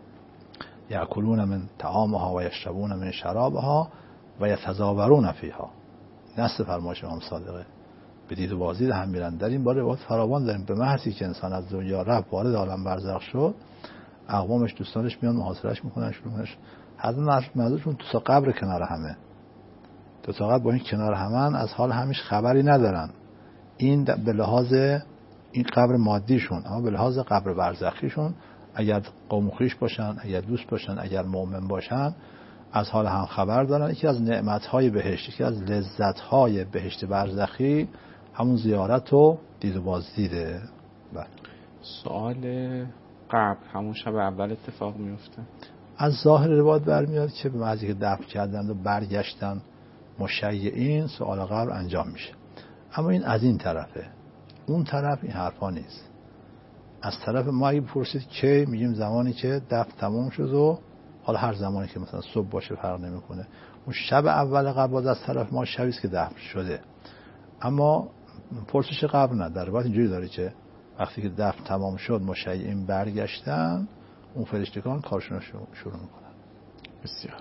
یاکلون من طعامها و یشربون من شرابها و یتزاورون فیها. نص فرمایش امام صادقه. به دید و بازدید هم میرن. در این باره روایات فراوان داریم. به محضی که انسان از دنیا رفت وارد عالم برزخ شد، اقوامش دوستانش میان محاصرهش میکنن، شروعش حضرت منظورشون تو قبر کنار همه، تو تا قبر با این کنار همن از حال همیش خبری ندارن. این به لحاظ این قبر مادیشون، اما به لحاظ قبر برزخیشون اگر قوم خویش باشن، اگر دوست باشن، اگر مؤمن باشن از حال هم خبر دارن. یکی از نعمت‌های بهشت، یکی از لذت‌های بهشت برزخی همون زیارت و دید و بازدیده. بله. سوال قبر همون شب اول اتفاق میفته؟ از ظاهر روایت برمیاد که به محضی که دفن کردن و برگشتن مشیعین سوال قبر انجام میشه. اما این از این طرفه، اون طرف این حرفا نیست. از طرف ما اگه بپرسید که میگیم زمانی که دفن تمام شد و حالا هر زمانی که مثلا صبح باشه فرق نمیکنه. اون شب اول قبل از طرف ما شبی است که دفن شده. اما پرسش قبر نه، در روایت اینجوری داره که وقتی که دفن تمام شد مشیعین برگشتن، اون فرشتگان کارشون رو شروع میکنن. بسیار.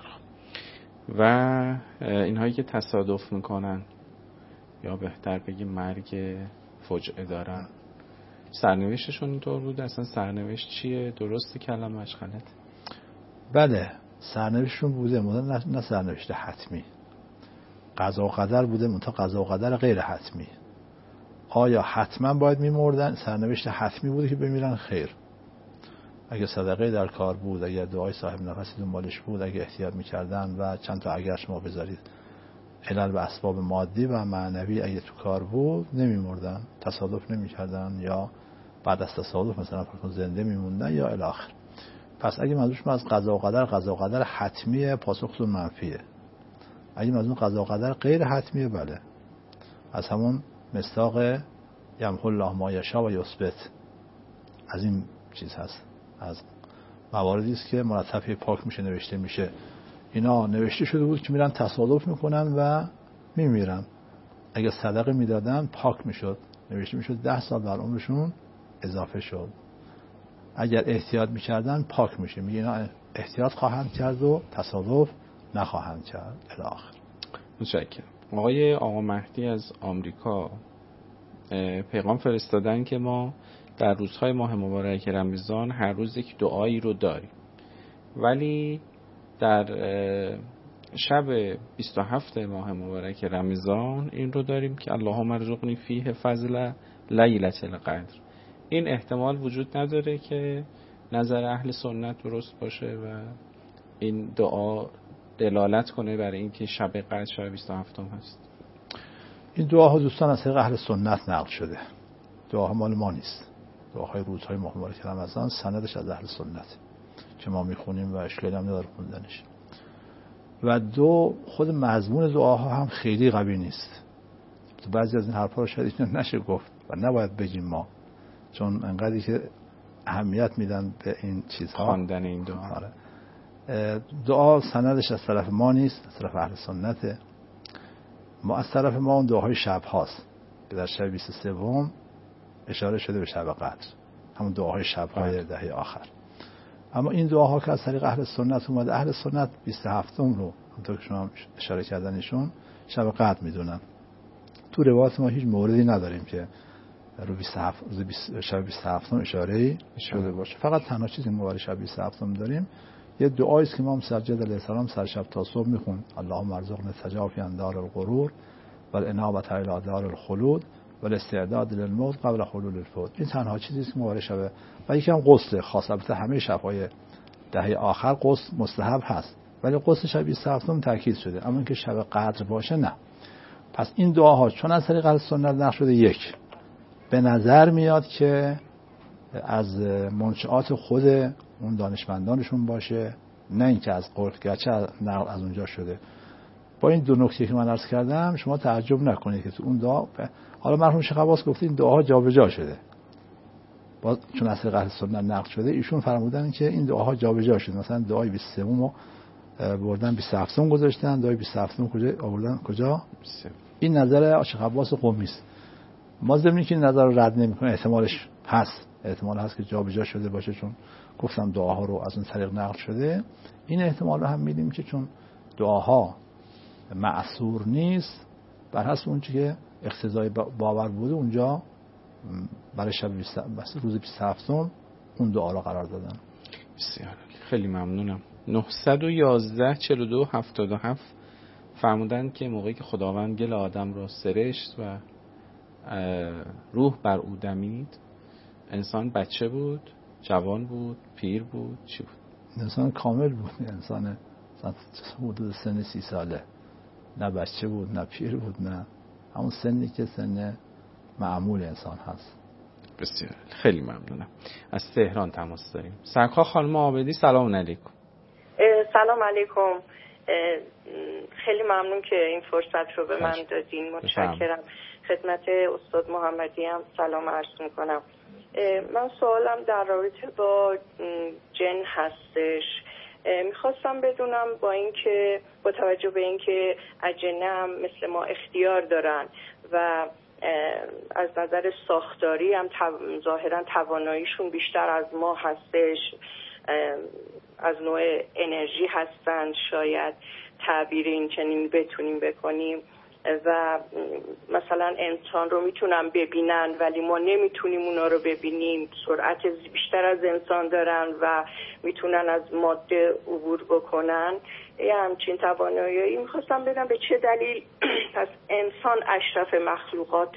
و اینهایی که تصادف میکنن یا بهتر بگیم مرگ فجعه دارن، سرنوشتشون اینطور بود؟ اصلا سرنوشت چیه؟ درسته کلمه‌اش غلط؟ بله سرنوشتشون بوده، نه نه سرنوشت حتمی. قضا و قدر بوده، منتها قضا و قدر غیر حتمی. آیا حتما باید میمردن؟ سرنوشت حتمی بوده که بمیرن؟ خیر. اگه صدقه در کار بود، اگه دعای صاحب نفسی دنبالش بود، اگه احتیاط میکردن و چند تا اگر شما بذارید علل و اسباب مادی و معنوی اگه تو کار بود نمیمردن، تصادف نمیکردن یا بعد از تصادف مثلا فرض زنده میموندن یا الی آخر. پس اگه منظورش از قضا و قدر، قضا و قدر حتمیه، پاسختون منفیه. اگه منظور قضا و قدر غیر حتمیه، بله، از همون مصداق یمحو الله ما یشاء و یثبت، از این چیز هست، از مواردی است که مرتب پاک میشه، نوشته میشه. اینا نوشته شده بود که میرن تصادف میکنن و میمیرن. اگه صدقه میدادن پاک میشد، نوشته میشد ده سال در عمرشون اضافه شد. اگر احتیاط میکردن پاک میشه، میگه اینا احتیاط خواهند کرد و تصادف نخواهند کرد الی آخر. متشکرم. آقای آقا مهدی از آمریکا پیغام فرستادن که ما در روزهای ماه مبارک رمضان هر روز یک دعایی رو داریم، ولی در شب بیست و هفت ماه مبارک رمضان این رو داریم که اللهم ارزقنی فیه فضل لیلة القدر. این احتمال وجود نداره که نظر اهل سنت درست باشه و این دعا دلالت کنه برای اینکه شب قدر شب بیست و هفتم هست؟ این دعاها دوستان از طریق اهل سنت نقل شده، دعاها مال ما نیست. دعاهای روزهای ماه مبارک رمضان سندش از اهل سنت که ما میخونیم و اشکالی هم نداره خوندنش. و دو، خود مضمون دعاها هم خیلی قوی نیست. بعضی از این حرفا رو شاید نشه گفت و نباید بگیم ما، چون انقدری که اهمیت میدن به این چیزها، خواندن این دعا. آره. دعا سندش از طرف ما نیست، از طرف اهل سنته. ما از طرف ما اون دعاهای شب هاست که در شب بیست و سوم اشاره شده به شب قدر، همون دعاهای شب های دهه آخر. اما این دعاها که از طریق اهل سنت اومده، اهل سنت بیست و هفتم رو همونطور که شما اشاره کردنشون شب قدر میدونن. تو روایات ما هیچ موردی نداریم که رو بیست و هفت شب بیست و هفتم اشاره شده باشه. فقط تنها چیزی ما برای شب بیست و هفتم داریم یه دعایی است که امام سجاد علیه السلام سر شب تا صبح میخوند: اللهم ارزقنا تجافی عن دار الغرور والانابه الی دار الخلود والاستعداد للموت قبل حلول الفوت. این تنها چیزی است که ما برای شب و یکم غسل خاص. البته همه شب‌های دهه آخر غسل مستحب هست، ولی غسل شب بیست و هفتم تاکید شده، اما اینکه شب قدر باشه نه. پس این دعاها چون از طریق سنت نقل شده، یک به نظر میاد که از منشآت خود اون دانشمندانشون باشه، نه اینکه از قول گرچه نقل از اونجا شده. با این دو نکته که من عرض کردم شما تعجب نکنید که تو اون دعا، حالا مرحوم شیخ عباس گفت این دعاها جابجا شده، با چون از طریق سنت نقل شده ایشون فرمودن که این دعاها جابجا شده. مثلا دعای بیست و سه بردن بیست و هفت گذاشتن، دعای بیست و هفت کجا آوردن؟ کجا؟ این نظر شیخ عباس قمی است. ما ضمن که این نظر رو رد نمی‌کنیم، احتمالش هست، احتمال هست که جابجا شده باشه، چون گفتم دعاها رو از اون طریق نقل شده. این احتمال رو هم میدیم که چون دعاها معصور نیست، بر حسب اون چیزی که اقتضای باور بوده اونجا برای شب روز بیست و هفت اون دعا رو قرار دادن. بسیار خیلی ممنونم. نهصد و یازده چهل و دو هفتاد و هفت فرمودن که موقعی که خداوند گل آدم را سرشت و روح بر او دمید، انسان بچه بود، جوان بود، پیر بود، چی بود؟ انسان کامل بود. انسان حدود سن سی ساله، نه بچه بود نه پیر بود، نه همون سنی که سن معمول انسان هست. بسیار خیلی ممنونم. از تهران تماس داریم. سرکار خانم عابدی، سلام علیکم. سلام علیکم. خیلی ممنون که این فرصت رو به من دادین. متشکرم. خدمت استاد محمدی هم سلام عرض میکنم. من سوالم در رابطه با جن هستش. میخواستم بدونم با اینکه با توجه به اینکه اجنه هم مثل ما اختیار دارن و از نظر ساختاری هم ظاهرا تواناییشون بیشتر از ما هستش، از نوع انرژی هستن، شاید تعبیر این چنین بتونیم بکنیم و مثلا انسان رو میتونن ببینن ولی ما نمیتونیم اونا رو ببینیم، سرعت بیشتر از انسان دارن و میتونن از ماده عبور بکنن. یه همچین توانایی میخواستم بدم به چه دلیل پس انسان اشرف مخلوقات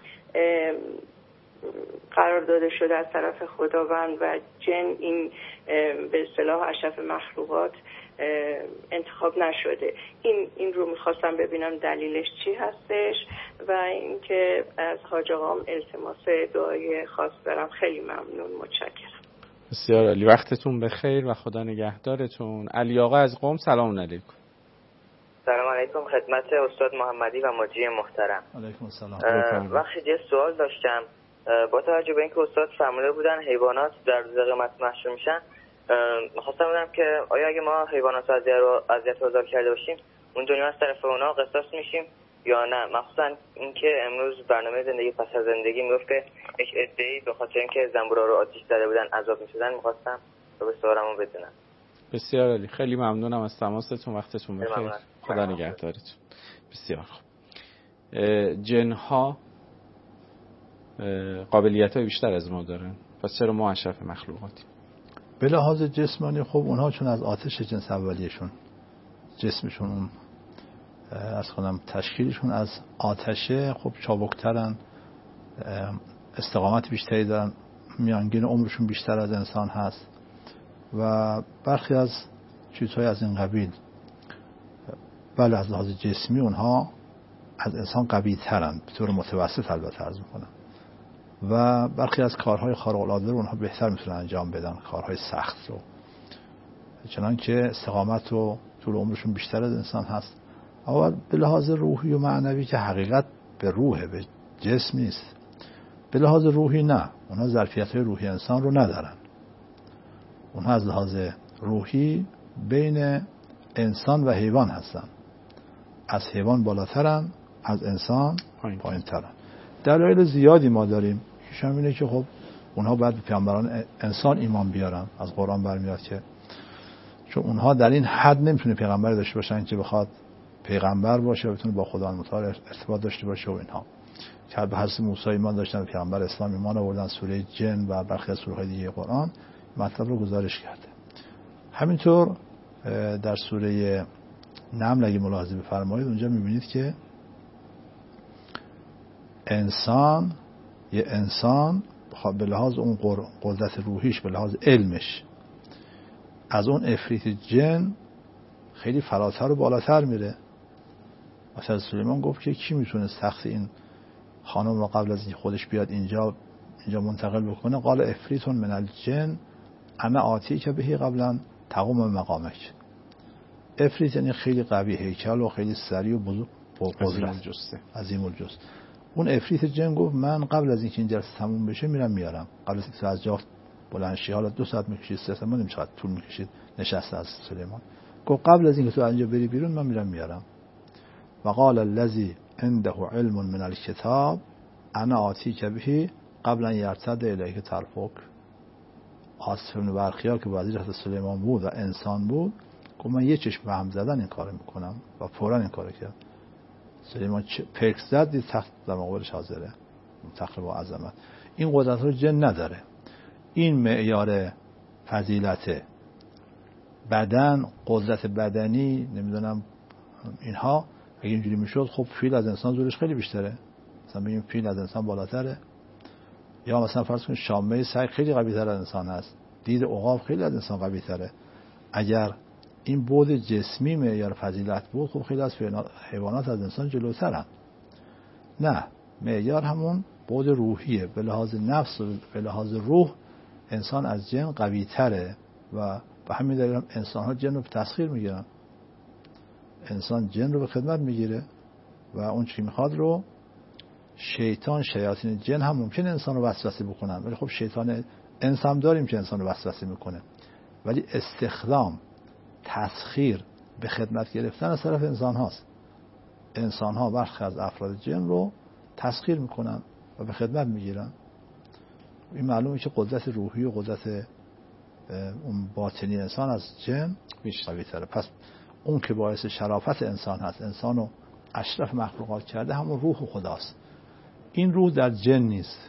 قرار داده شده از طرف خداوند و جن این به اصطلاح اشرف مخلوقات انتخاب نشده. این این رو میخواستم ببینم دلیلش چی هستش و اینکه از حاج آقام التماس دعای خاص دارم. خیلی ممنون، متشکرم. بسیار عالی، وقتتون بخیر و خدا نگهدارتون. علی آقا از قم، سلام علیکم. سلام علیکم خدمت استاد محمدی و مجری محترم. علیکم السلام. وقتی یه سوال داشتم با توجه به اینکه استاد فرموده بودن حیوانات در روز قیامت محشور میشن، می‌خواستم بدونم که آیا اگه ما حیوانات رو اذیت و آزار کرده باشیم اون دنیا از طرف اونا قصاص میشیم یا نه؟ مخصوصا اینکه امروز برنامه زندگی پس از زندگی میگفت که یک عده‌ای به خاطر اینکه زنبورا رو آتش زده بودن عذاب می‌شدن. می‌خواستم رو به سوالمو بدونم. بسیار عالی، خیلی ممنونم از تماستون، وقتتون بخیر، خدا نگهدارتون. بسیار خوب. جن‌ها قابلیت‌های بیشتر از ما دارن، پس چرا ما اشرف مخلوقاتیم؟ به لحاظ جسمانی خب اونها چون از آتش جنس اولیشون، جسمشون اون از خودم تشکیلشون از آتشه، خب چابکترن، استقامت بیشتری دارن، میانگین عمرشون بیشتر از انسان هست و برخی از چیزهای از این قبیل. بله از لحاظ جسمی اونها از انسان قوی ترن، به طور متوسط البته عرض میکنم، و برخی از کارهای خارق العاده رو اونها بهتر میتونن انجام بدن، کارهای سخت رو، چنانکه استقامت و طول عمرشون بیشتر از انسان هست. اما به لحاظ روحی و معنوی که حقیقت به روحه، به جسم نیست، به لحاظ روحی نه، اونها ظرفیت‌های روحی انسان رو ندارن. اونها از لحاظ روحی بین انسان و حیوان هستن، از حیوان بالاترن، از انسان پایین‌ترن. دلایل زیادی ما داریم، یکیش اینه که خب اونها باید به پیامبران انسان ایمان بیارن. از قرآن برمیاد که چون اونها در این حد نمیتونه پیغمبر داشته باشن که بخواد پیغمبر باشه و بتونه با خدا متعال ارتباط داشته باشه و اینها که به حضرت موسی ایمان داشتن، پیغمبر اسلام ایمان آوردن. سوره جن و برخی از سوره‌های دیگه قرآن مطلب رو گزارش کرده. همینطور در سوره نمل اگه ملاحظه بفرمایید اونجا میبینید که انسان یه انسان به لحاظ اون قدرت روحیش، به لحاظ علمش، از اون عفریت جن خیلی فراتر و بالاتر میره. مثلا سلیمان گفت که کی میتونه سخت این خانم رو قبل از اینکه خودش بیاد اینجا اینجا منتقل بکنه؟ قال عفریت من الجن انا آتی که بهی قبلا تقوم مقامک. عفریت یعنی خیلی قوی هیکل و خیلی سریع و بزرگ قدرت، عظیم الجثه. اون عفریت جن گفت من قبل از اینکه این جلسه تموم بشه میرم میارم. قبل از اینکه از جا بلند شی، حالا دو ساعت میکشید، سه ساعت نمیشه طول میکشید نشسته از سلیمان، گفت قبل از اینکه تو اینجا بری بیرون من میرم میارم. و قال الذی عنده علم من الکتاب انا آتیک به قبل ان یرتد الیک طرفک. آصف بن برخیا که وزیر حضرت سلیمان بود و انسان بود گفت من یه چشم به هم زدن این کارو میکنم و فورا این کارو کرد. سلیمان پرک زد دید تخت در مقابلش حاضره، تخت با عظمت. این قدرت رو جن نداره. این معیار فضیلت بدن، قدرت بدنی، نمیدونم اینها اگه اینجوری میشد خب فیل از انسان زورش خیلی بیشتره. مثلا بگیم فیل از انسان بالاتره، یا مثلا فرض کنید شامه سگ خیلی قوی تر از انسان هست، دید عقاب خیلی از انسان قوی تره. اگر این بعد جسمی معیار فضیلت بود خب خیلی از حیوانات از انسان جلوترن. نه، معیار همون بعد روحیه. به لحاظ نفس و به لحاظ روح انسان از جن قوی تره و به همین دلیل انسان ها جن رو به تسخیر میگیرن. انسان جن رو به خدمت میگیره و اون چی میخواد رو شیطان، شیاطین جن هم ممکنه انسان رو وسوسه بکنن، ولی خب شیطان انس هم داریم که انسان رو وسوسه میکنه. ولی استخدام، تسخیر، به خدمت گرفتن از طرف انسان هاست. انسان ها برخی از افراد جن رو تسخیر میکنن و به خدمت میگیرن. این معلومه که قدرت روحی و قدرت اون باطنی انسان از جن قوی تره. پس اون که باعث شرافت انسان هست، انسانو اشرف مخلوقات کرده، همون روح خداست. این روح در جن نیست.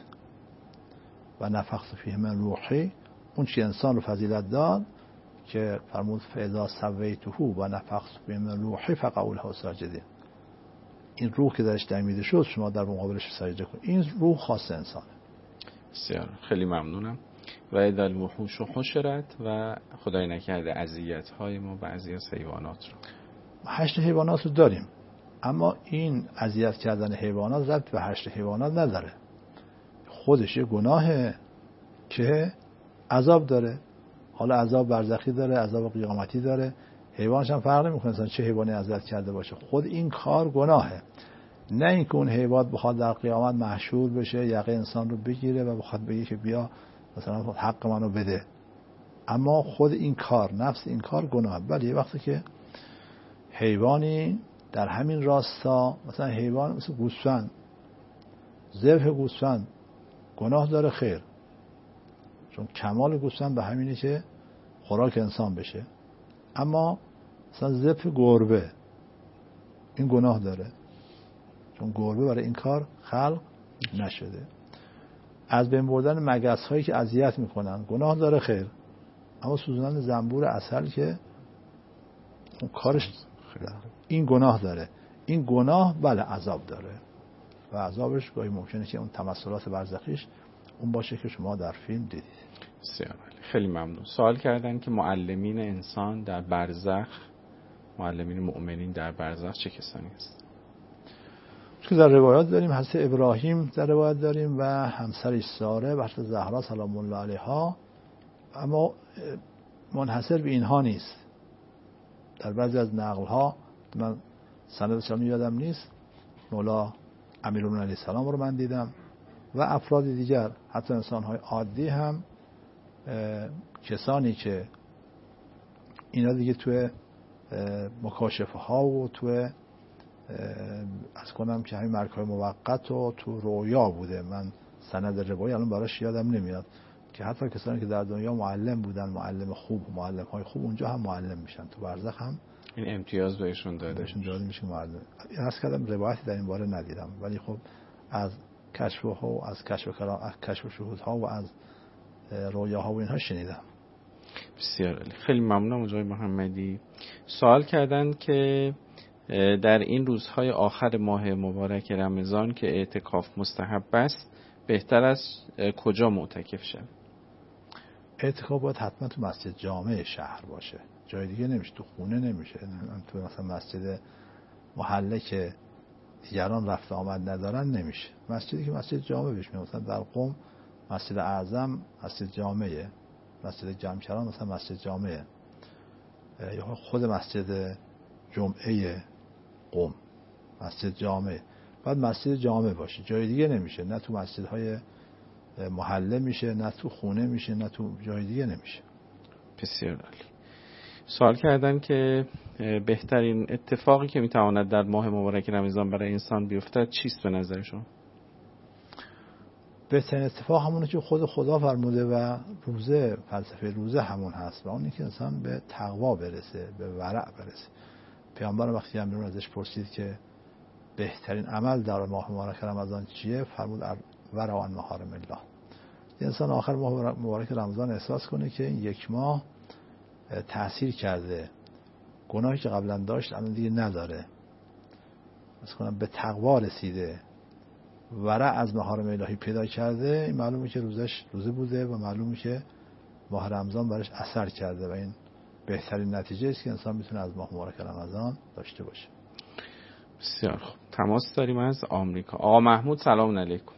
و نفخت فیه من روحی، اون چی انسان رو فضیلت داد که فرمود فاذا سویته و نفخت فیه من روحی فقعوا له ساجدین. این روح که درش دمیده شد شما در مقابلش سجده کنید. این روح خاص انسانه. بسیار خیلی ممنونم. و اذا الوحوش حشرت و خدای نکرده اذیت های ما بعضی از حیوانات رو، هشت حیوانات رو داریم، اما این اذیت کردن حیوانات ربط به هشت حیوانات نداره. خودش یه گناهه که عذاب داره. حالا عذاب برزخی داره، عذاب قیامتی داره. حیوانش هم فرق نمیکنه مثلا چه حیوانی اذیت کرده باشه، خود این کار گناهه. نه اینکه اون حیوان بخواد در قیامت محشور بشه، یقه انسان رو بگیره و بخواد بگه که بیا مثلا حق منو بده. اما خود این کار، نفس این کار گناه. ولی یه وقتی که حیوانی در همین راستا، مثلا حیوان مثل گوسفند، ذبح گوسفند گناه داره؟ خیر، چون کمال گوسفند به همینه که خوراک انسان بشه. اما مثلا ذبح گربه این گناه داره، چون گربه برای این کار خلق نشده. از بین بردن مگس هایی که اذیت میکنن گناه داره؟ خیر. اما سوزوندن زنبور عسل که اون کارش این گناه داره. این گناه بله عذاب داره و عذابش گاهی ممکنه که اون تمثلات برزخیش اون باشه که شما در فیلم دیدید. بسیار خیلی ممنون. سوال کردن که معلمین انسان در برزخ، معلمین مؤمنین در برزخ چه کسانی هست؟ که در روایات داریم حضرت ابراهیم در روایت داریم و همسرش ساره و حضرت زهرا سلام الله علیها، اما منحصر به اینها نیست. در بعضی از نقل ها من سند سلام یادم نیست، مولا امیرالمومنین علیه السلام رو من دیدم و افراد دیگر، حتی انسان های عادی هم، کسانی که اینا دیگه توی مکاشفه ها و توی از کنم که همین مرگ‌های موقت و تو رویا بوده. من سند روایی الان براش یادم نمیاد که حتی کسانی که در دنیا معلم بودن، معلم خوب، معلم های خوب، اونجا هم معلم میشن، تو برزخ هم این امتیاز بهشون داده بهشون داده میشه معلم. اصلا کردم روایتی در این باره ندیدم، ولی خب از کشف ها، از کشف کلام، از کشف شهود ها و از رویاها و اینها شنیدم. بسیار عالی، خیلی ممنونم آقای محمدی. سوال کردن که در این روزهای آخر ماه مبارک رمضان که اعتکاف مستحب است، بهتر است کجا معتکف شد؟ اعتکاف باید حتما تو مسجد جامع شهر باشه، جای دیگه نمیشه، تو خونه نمیشه، تو مثلا مسجد محله که دیگران رفت آمد ندارن نمیشه. مسجدی که مسجد جامع بهش میگن، مثلا در قم مسجد اعظم مسجد جامعه، مسجد جمکران مثلا مسجد جامعه، یا خود مسجد جمعه قم مسجد جامعه، باید مسجد جامع باشه، جای دیگه نمیشه، نه تو مسجدهای محله میشه، نه تو خونه میشه، نه تو جای دیگه نمیشه. بسیار عالی. سوال کردن که بهترین اتفاقی که میتواند در ماه مبارک رمضان برای انسان بیفتد چیست به نظر شما؟ بهترین اتفاق همونه که خود خدا فرموده و روزه، فلسفه روزه همون هست و اونی که انسان به تقوا برسه، به ورع برسه. پیامبر وقتی امرون ازش پرسید که بهترین عمل در ماه مبارک رمضان چیه، فرمود ورع عن محارم الله. انسان آخر ماه مبارک رمضان احساس کنه که این یک ماه تأثیر کرده، گناهی که قبلا داشت الان دیگه نداره، مثلا به تقوا رسیده، ورع از محارم الهی پیدا کرده. این معلومه که روزش روزه بوده و معلومه که ماه رمضان برش اثر کرده و این بهترین نتیجه است که انسان میتونه از ماه مبارک رمضان داشته باشه. بسیار خوب. تماس داریم از آمریکا. آقا محمود سلام علیکم.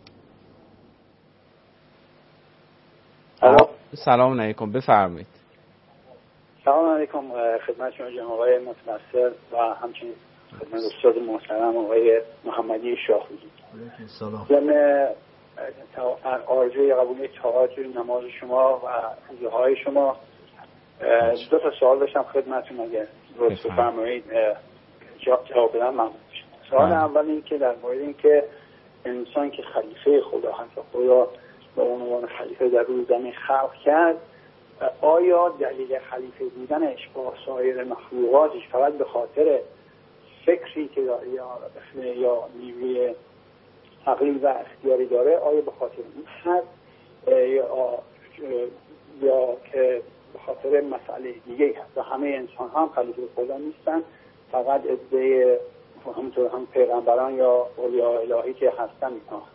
سلام علیکم، بفرمایید. سلام علیکم خدمت شما جناب آقای متنصر و همچنین خدمت استاد محترم آقای محمدی شاخوزی. سلام. ضمن آرزوی قبولی طاعات نماز شما و روزهای شما دو تا سوال داشتم خدمتتون، اگه لطف بفرمایید جواب بدم ممنون میشم. سوال اول این که در مورد این که انسان که خلیفه خدا هست، خدا به عنوان خلیفه در روی زمین خلق کرد، آیا دلیل خلیفه بودنش با سایر مخلوقاتش فقط به خاطر فکری که داره یا یا نیروی عقلی و اختیاری داره، آیا به خاطر این هست یا یا که به خاطر مسئله دیگه هست و همه انسان هم خلیفه خدا نیستن، فقط عده همونطور هم پیغمبران یا اولیاء الهی که هستن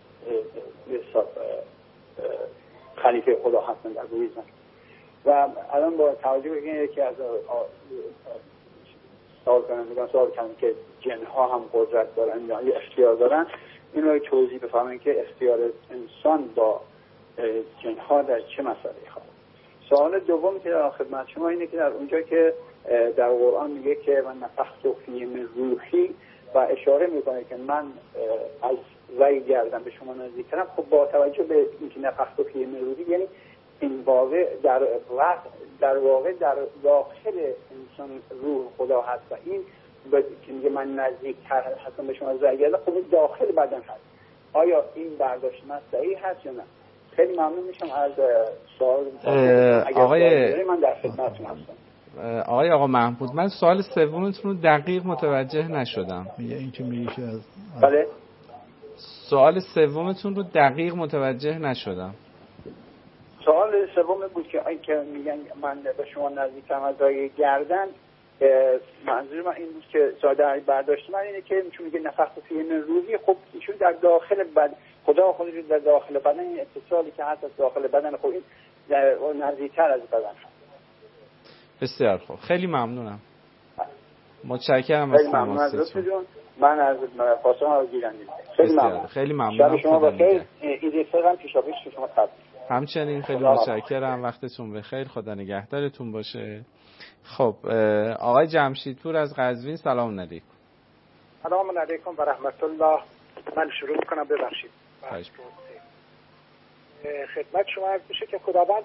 خلیفه خدا هستن در روی زمین. و الان با توجه به این یکی از سوال کنندگان سوال کردن که جنها هم قدرت دارن یا اختیار دارن، این رو توضیح بفرمایید که اختیار انسان با جنها در چه مسئله خواهد. سوال دوم که در خدمت شما اینه که در اونجا که در قرآن میگه که من نفخت فیه من روحی و اشاره میکنه که من از وحی گردم به شما نزدیک کردم، خب با توجه به اینکه نفخت فیه من روحی یعنی این واقع در در واقع در داخل انسان روح خدا هست و این که میگه من نزدیکتر هستم به شما از وحی گردم، خب داخل بدن هست. آیا این برداشت من صحیح هست یا نه؟ خیلی ممنون میشم از سوال. آقای من در خدمتتون هستم. آقای آقا محمود، من سوال سومتون رو دقیق متوجه نشدم. میگه این که میگه از بله، سوال سومتون رو دقیق متوجه نشدم. سوال سوم بود که این که میگن من به شما نزدیکم از وحی گردن، منظور من این بود که ساده برداشت من اینه که چون میگه نفخت فیه من روحی، خب ایشون در داخل بدن خدا خودش در داخل بدن، این اتصالی که هست از داخل بدن، خب این نزدیکتر از بدن هست. بسیار خوب، خیلی ممنونم. متشکرم از تماستون. من از پاسخ رو گیرندیم. خیلی ممنون. خیلی ممنونم. شب شما بخیر. عید فطر هم پیشاپیش شما تبریک. همچنین خیلی متشکرم، وقتتون بخیر، خدا نگهدارتون باشه. خب آقای جمشیدپور از قزوین سلام علیکم. سلام علیکم و رحمت الله. من شروع کنم، ببخشید. خدمت شما عرض میشه که خداوند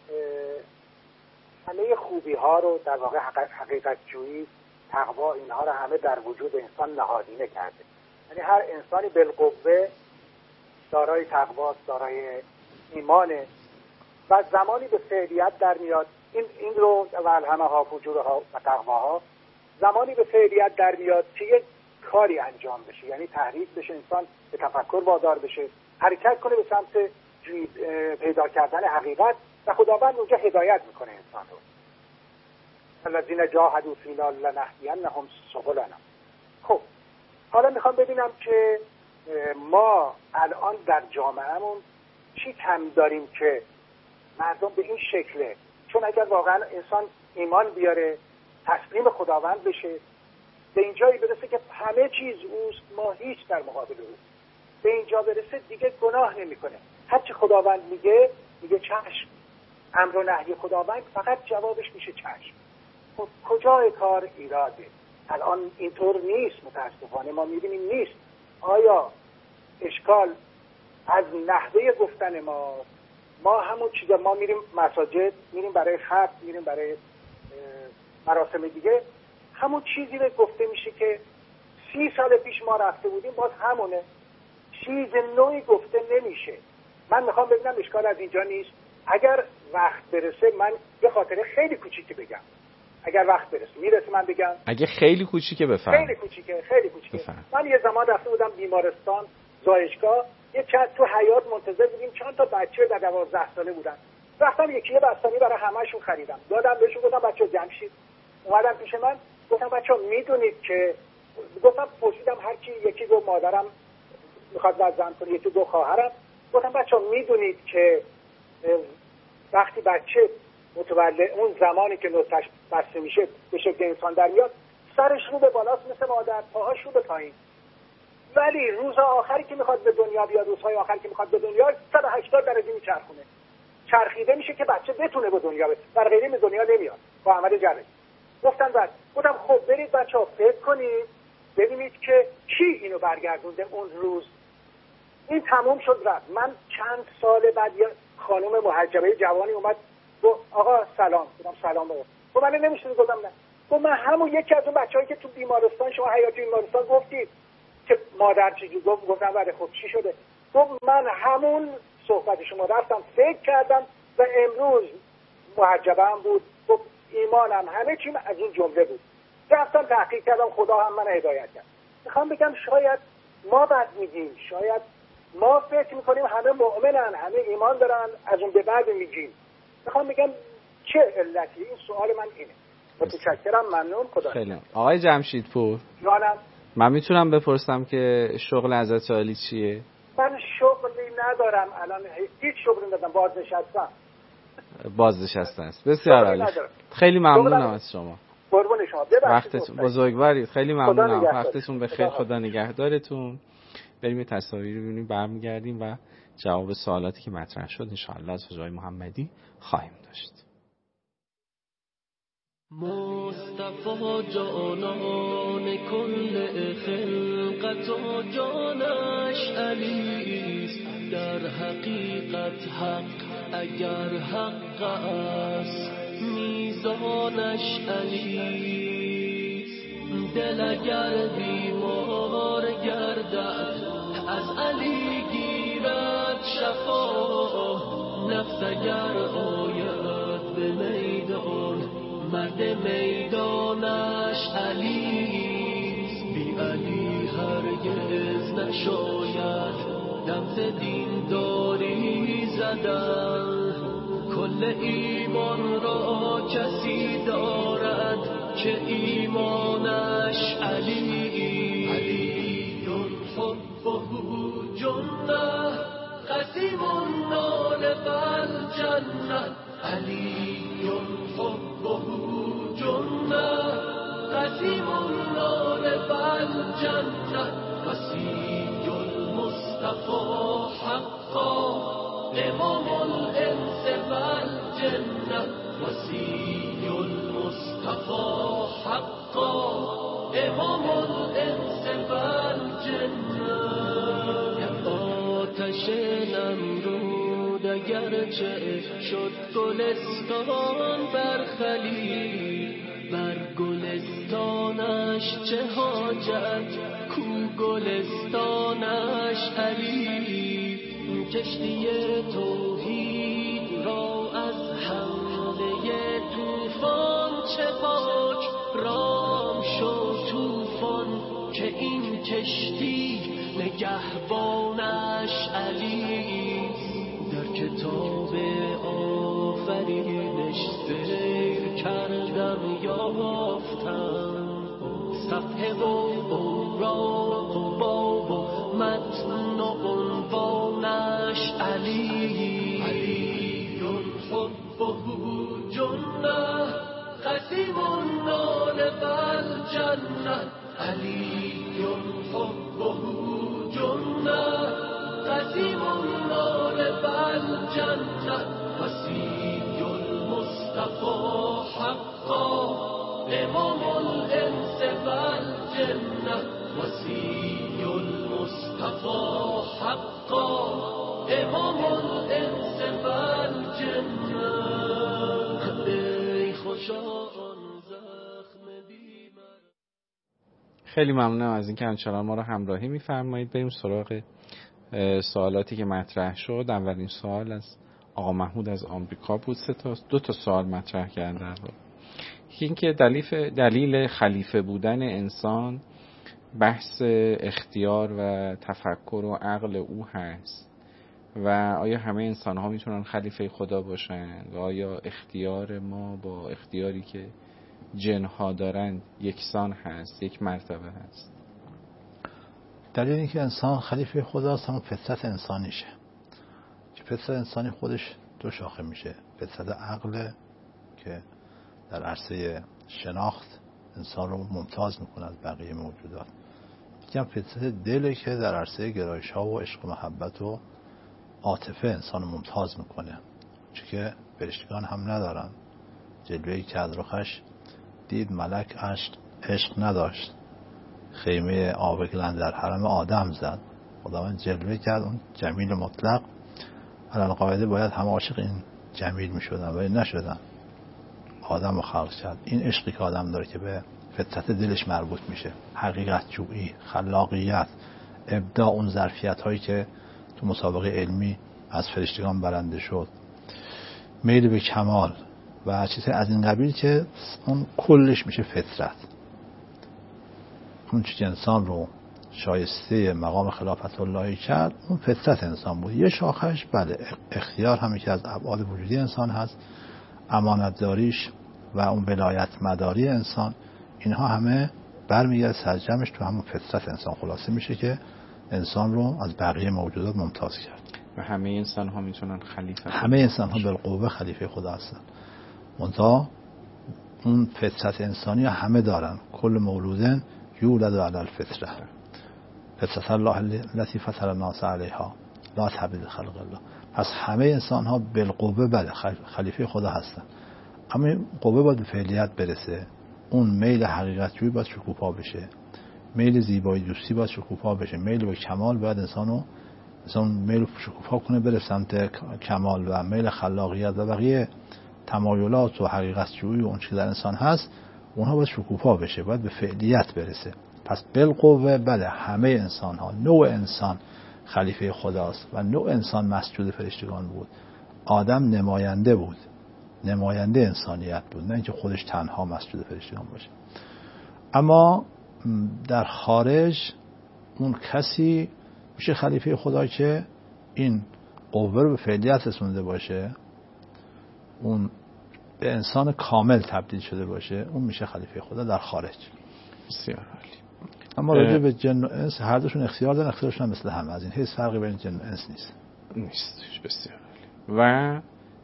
همه خوبی ها رو در واقع حقیقت جویی، تقوا، اینها رو همه در وجود انسان نهادینه کرده. یعنی هر انسانی بالقوه دارای دارای تقواست، دارای ایمانه و زمانی به فعلیت در میاد. این این رو و الهمها فجورها و تقواها زمانی به فعلیت در میاد که یک کاری انجام بشه، یعنی تحریک بشه، انسان به تفکر وادار بشه، حرکت کنه به سمت پیدا کردن حقیقت و خداوند اونجا هدایت میکنه انسان رو. الذین جاهدوا فینا لنهدینهم سبلنا. خب حالا میخوام ببینم که ما الان در جامعهمون چی کم داریم که مردم به این شکله. چون اگر واقعا انسان ایمان بیاره، تسلیم خداوند بشه، به اینجایی برسه که همه چیز اوست، ما هیچ در مقابل او، به اینجا برسه دیگه گناه نمیکنه. هرچی خداوند میگه میگه چشم. امر و نهی خداوند فقط جوابش میشه چشم. خب کجای کار ایراده؟ الان اینطور نیست، متاسفانه ما میبینیم نیست. آیا اشکال از نحوه گفتن ما؟ ما همون چیزا، ما میریم مساجد، میریم برای خط، میریم برای مراسم دیگه، همون چیزی رو گفته میشه که سی سال پیش ما رفته بودیم، باز همونه، چیز نوعی گفته نمیشه. من میخوام ببینم اشکال از اینجا نیست. اگر وقت برسه من یه خاطره خیلی کوچیکی بگم. اگر وقت برسه میرسه من بگم. اگه خیلی کوچیکه بفهم. خیلی کوچیکه، خیلی کوچیکه. من یه زمان رفته بودم بیمارستان زایشگاه، یه چند تو حیاط منتظر بودیم، چند تا بچه در دوازده ساله بودن. رفتم یکی یه بستنی برای همه‌شون خریدم، دادم بهشون، گفتم بچه‌ها جمع شید. اومدن پیش من، گفتم بچه‌ها میدونید که، گفتم پرسیدم هر کی، یکی گفت مادرم میخواد وزن کنه، یکی دو خواهرم. گفتم بچه‌ها میدونید که وقتی بچه متولد، اون زمانی که نطفه‌اش بسته میشه به شکل انسان در میاد، سرش رو به بالاست مثل مادر، پاهاش رو به پایین. ولی روز آخری که میخواد به دنیا بیاد، روزهای آخری که میخواد به دنیا، صد و هشتاد درجه میچرخونه، چرخیده میشه که بچه بتونه به دنیا بیاد، در غیری به دنیا نمیاد با عمل جراحی. گفتن بعد گفتم خب برید بچه‌ها فکر کنید ببینید که کی اینو برگردونده اون روز. این تموم شد رفت. من چند سال بعد یه خانم محجبه جوانی اومد گفت آقا سلام. گفتم سلام بابا. گفت من نمیشه. گفتم نه. گفت من همون یکی از اون بچه‌هایی که تو بیمارستان شما حیاتی بیمارستان گفتید که مادر چیزی گفت. گفتم بله خب چی شده؟ گفت من همون صحبت شما رفتم فکر کردم و امروز محجبه‌ام بود، گفت ایمانم همه چیم از این جمله بود. رفتم تحقیق کردم، خدا هم من هدایت کرد. میخوام بگم شاید ما بد میگیم، شاید ما فکر میکنیم همه مؤمنن، همه ایمان دارن، از اون به بعد میگیم. میخوام بگم چه علتی؟ این سوال من اینه. متشکرم، ممنون، خدا. خیلی آقای جمشیدپور، جانم، من میتونم بپرسم که شغل حضرت عالی چیه؟ من شغلی ندارم الان، هیچ شغلی ندارم، بازنشستم. بازنشسته است. بسیار عالی. خیلی ممنونم از شما. قربون شما. وقتتون بزرگوارید. خیلی ممنونم. وقتتون بخیر. خدا نگهدارتون. بریم تصاویر رو ببینیم، برمیگردیم و جواب سوالاتی که مطرح شد ان شاء الله از حضرت محمدی خواهیم داشت. مصطفی جانان کل خلقت و جانش علیست، در حقیقت حق اگر حق است میزانش علیست. دل اگر بیمار گردد از علی گیرد شفا، نفس اگر آید به میدان مرد میدانش علیست. بی علی هرگز نشاید دمت دین داری زدن، کل ایمان را کسی دارد که ایمانش علی. علی حبه جنه قسیم النار والجنه، علی حبه جنه قسیم النار والجنه، وصی المصطفى حقا امام الانس والجنه، وصی المصطفى حقا امام الانس والجنه. آتش نمرود اگرچه شد گلستان بر خلیل، بر گلستانش چه حاجت کو گلستانش علی. کشتی توحید را از حمله طوفان چه باک رام شد طوفان که این کشتی نگهبانش علی در کتاب آفرینش سیر کردم یافتم صفحه و اوراق و باب و متن و عنوانش علی علی حبه جنه قسیم النار والجنه علی حبه جنه قسیم النار والجنه وصی المصطفى حقا امام الانس والجنه وصی المصطفى حقا امام الانس والجنه ای خوشا آن زخم بیمار. خیلی ممنونم از اینکه همچنان ما رو همراهی می‌فرمایید. بریم سراغ سوالاتی که مطرح شد. اولین سوال از آقا محمود از آمریکا بود. سه تا دو تا سوال مطرح کردن. اینکه دلیل دلیل خلیفه بودن انسان بحث اختیار و تفکر و عقل او هست و آیا همه انسان ها میتونن خلیفه خدا باشن و آیا اختیار ما با اختیاری که جن ها دارن یکسان هست، یک مرتبه هست؟ دلیل اینکه انسان خلیفه خداست همون فطرت انسانیشه که فطرت انسانی خودش دو شاخه میشه. فطرت عقل که در عرصه شناخت انسان رو ممتاز میکنه از بقیه موجودات، یکم فطرت دله که در عرصه گرایش ها و عشق و محبت و عاطفه انسان رو ممتاز میکنه، چون که فرشتگان هم ندارن. جلوه‌ای که از رخش دید ملک عشق, عشق نداشت، خیمه آبگلن در حرم آدم زد. خداوند جلوه کرد اون جمیل مطلق، علل قاعده باید همه عاشق این جمیل میشدن ولی نشدن. آدم رو خلق کرد. این عشقی که آدم داره که به فطرت دلش مربوط میشه، حقیقت جویی، خلاقیت، ابداع، اون ظرفیت هایی که تو مسابقه علمی از فرشتگان برنده شد، میل به کمال و چیزهای از این قبیل که اون کلش میشه فطرت. اون چیزی انسان رو شایسته مقام خلافت اللهی کرد اون فطرت انسان بود. یه شاخش بله اختیار هم یکی از ابعاد وجودی انسان هست، امانتداریش و اون ولایت مداری انسان، اینها همه برمیگرده سرجمش تو همون فطرت انسان خلاصه میشه که انسان رو از بقیه موجودات ممتاز کرد. و همه انسان ها میتونن خلیفه، همه انسان ها بالقوه خلیفه خدا هستن. منتها اون فطرت انسانی همه دارن. کل مولودن یولد علی الفطره، فطرت الله التي فطر الناس علیها لا تبدیل خلق الله. پس همه انسان ها بالقوه بله خلیفه خدا هستن، اما این قوه باید به فعلیت برسه. اون میل حقیقت جویی باید شکوفا بشه، میل زیبایی دوستی باید شکوفا بشه، میل به کمال باید انسانو انسان میل شکوفا کنه بره سمت کمال، و میل خلاقیت و بقیه تمایلات و حقیقت جویی و اون چیزی در انسان هست اونها باید شکوفا بشه، باید به فعلیت برسه. پس بالقوه بله همه انسان ها، نوع انسان خلیفه خداست و نوع انسان مسجود فرشتگان بود. آدم نماینده بود، نماینده انسانیت بود، نه اینکه خودش تنها مسجود فرشتگان باشه. اما در خارج اون کسی میشه خلیفه خدا که این قوه رو به فعلیت رسونده باشه، اون به انسان کامل تبدیل شده باشه، اون میشه خلیفه خدا در خارج. بسیار عالی. اما راجع به جن و انس هر دوشون اختیار دارن، اختیارشون هم مثل هم، از این حیث فرقی بین جن و انس نیست. نیست. بسیار عالی. و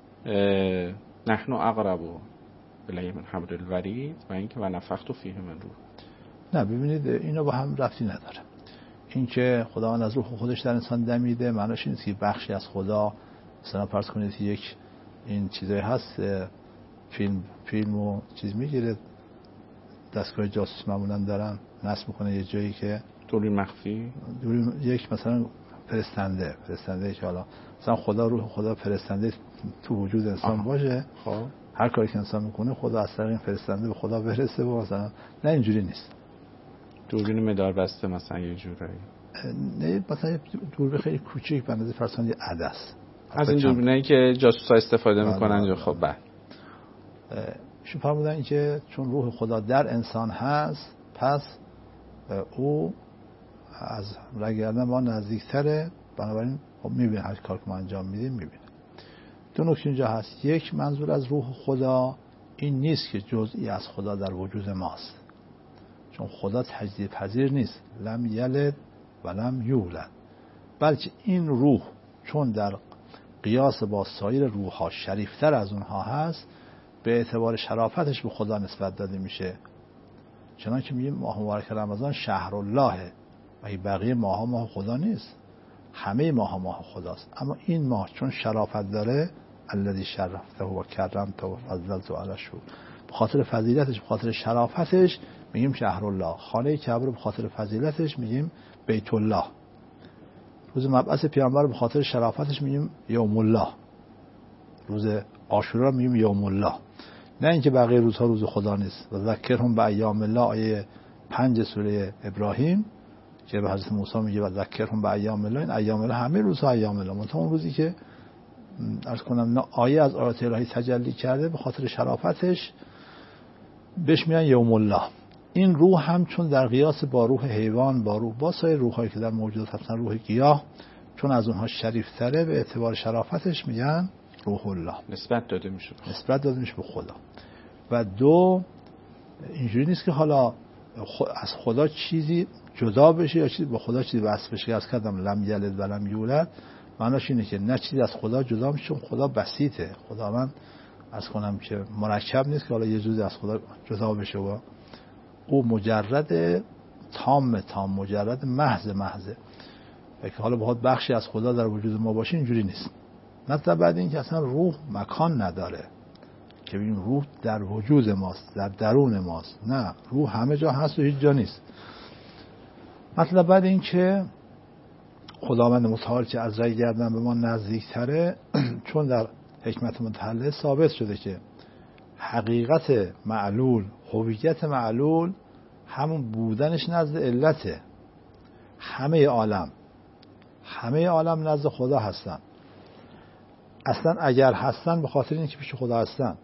نحن اقرب الیه من حبل الورید و اینکه و نفخت فیه من روح. نه ببینید اینا با هم ربطی نداره. این که خداوند از روح خودش در انسان دمیده معناش نیست که بخشی از خدا، مثلا فرض کنید یک این چیزایی هست فیلم فیلمو چیز میگیره دستگاه جاسوس معمولا دارن نصب میکنه یه جایی که دوری مخفی، دوری یک مثلا فرستنده فرستنده که حالا مثلا خدا روح خدا فرستنده تو وجود انسان آه. باشه خب هر کاری که انسان میکنه خدا از طریق این فرستنده به خدا برسه و مثلا نه اینجوری نیست. دوربین مدار بسته مثلا یه جورایی نه مثلا دوربین خیلی کوچیک به اندازه فرضاً یه عدس، از این دوربینایی که جاسوسا استفاده میکنن یا خب بعد ایشون فرمودن که چون روح خدا در انسان هست پس او از رگ گردن ما نزدیکتره، بنابراین خب میبینه هر کار که ما انجام میدیم میبینه. دو نکته اینجا هست. یک، منظور از روح خدا این نیست که جزئی از خدا در وجود ماست، چون خدا تجدید پذیر نیست، لم یلد و لم یولد، بلکه این روح چون در قیاس با سایر روح‌ها شریفتر از اونها هست به اعتبار شرافتش به خدا نسبت داده میشه. چنانکه میگیم ماه مبارک رمضان شهر الله و بقیه ماها ماه خدا نیست، همه ماها ماه خداست، اما این ماه چون شرافت داره الذی شرفته و کرمته و فضلته علی الشهور، به خاطر فضیلتش به خاطر شرافتش میگیم شهر الله. خانه کعبه رو به خاطر فضیلتش میگیم بیت الله. روز مبعث پیامبر به خاطر شرافتش میگیم یوم الله. روز عاشورا میگیم یوم الله. نه اینکه بقیه روزها روز خدا نیست. و ذکرهم به ایام الله آیه پنج سوره ابراهیم که به حضرت موسی میگه و ذکرهم به ایام الله، این ایام الله همه روزها ایام الله، منتها اون روزی که عرض کنم آیه از آیات الهی تجلی کرده به خاطر شرافتش بهش میگن یوم الله. این روح هم چون در قیاس با روح حیوان، با روح با سایر روحایی که در موجودات هستن، روح گیاه چون از اونها شریفتره به اعتبار شرافتش میگن روح الله، نسبت داده میشه نسبت داده میشه به خدا. و دو، اینجوری نیست که حالا از خدا چیزی جدا بشه یا چیزی با خدا چیزی وصف بشه. از کردم لم یلد و لم یولد، معناش اینه که نه چیزی از خدا جدا میشه، چون خدا بسیطه. خدا من از کنم که مرکب نیست که حالا یه جزئی از خدا جدا بشه و او مجرد تام تام مجرد محض محضه و که حالا بخواد بخشی از خدا در وجود ما باشه اینجوری نیست. مثلا بعد این که اصلا روح مکان نداره که ببینیم روح در وجود ماست، در درون ماست، نه، روح همه جا هست و هیچ جا نیست. مثلا بعد این که خداوند متعال که از رای گردن به ما نزدیکتره چون در حکمت متحله ثابت شده که حقیقت معلول، هویت معلول همون بودنش نزد علته. همه عالم همه عالم نزد خدا هستن، اصلا اگر هستن به خاطر اینکه پیش خدا هستن.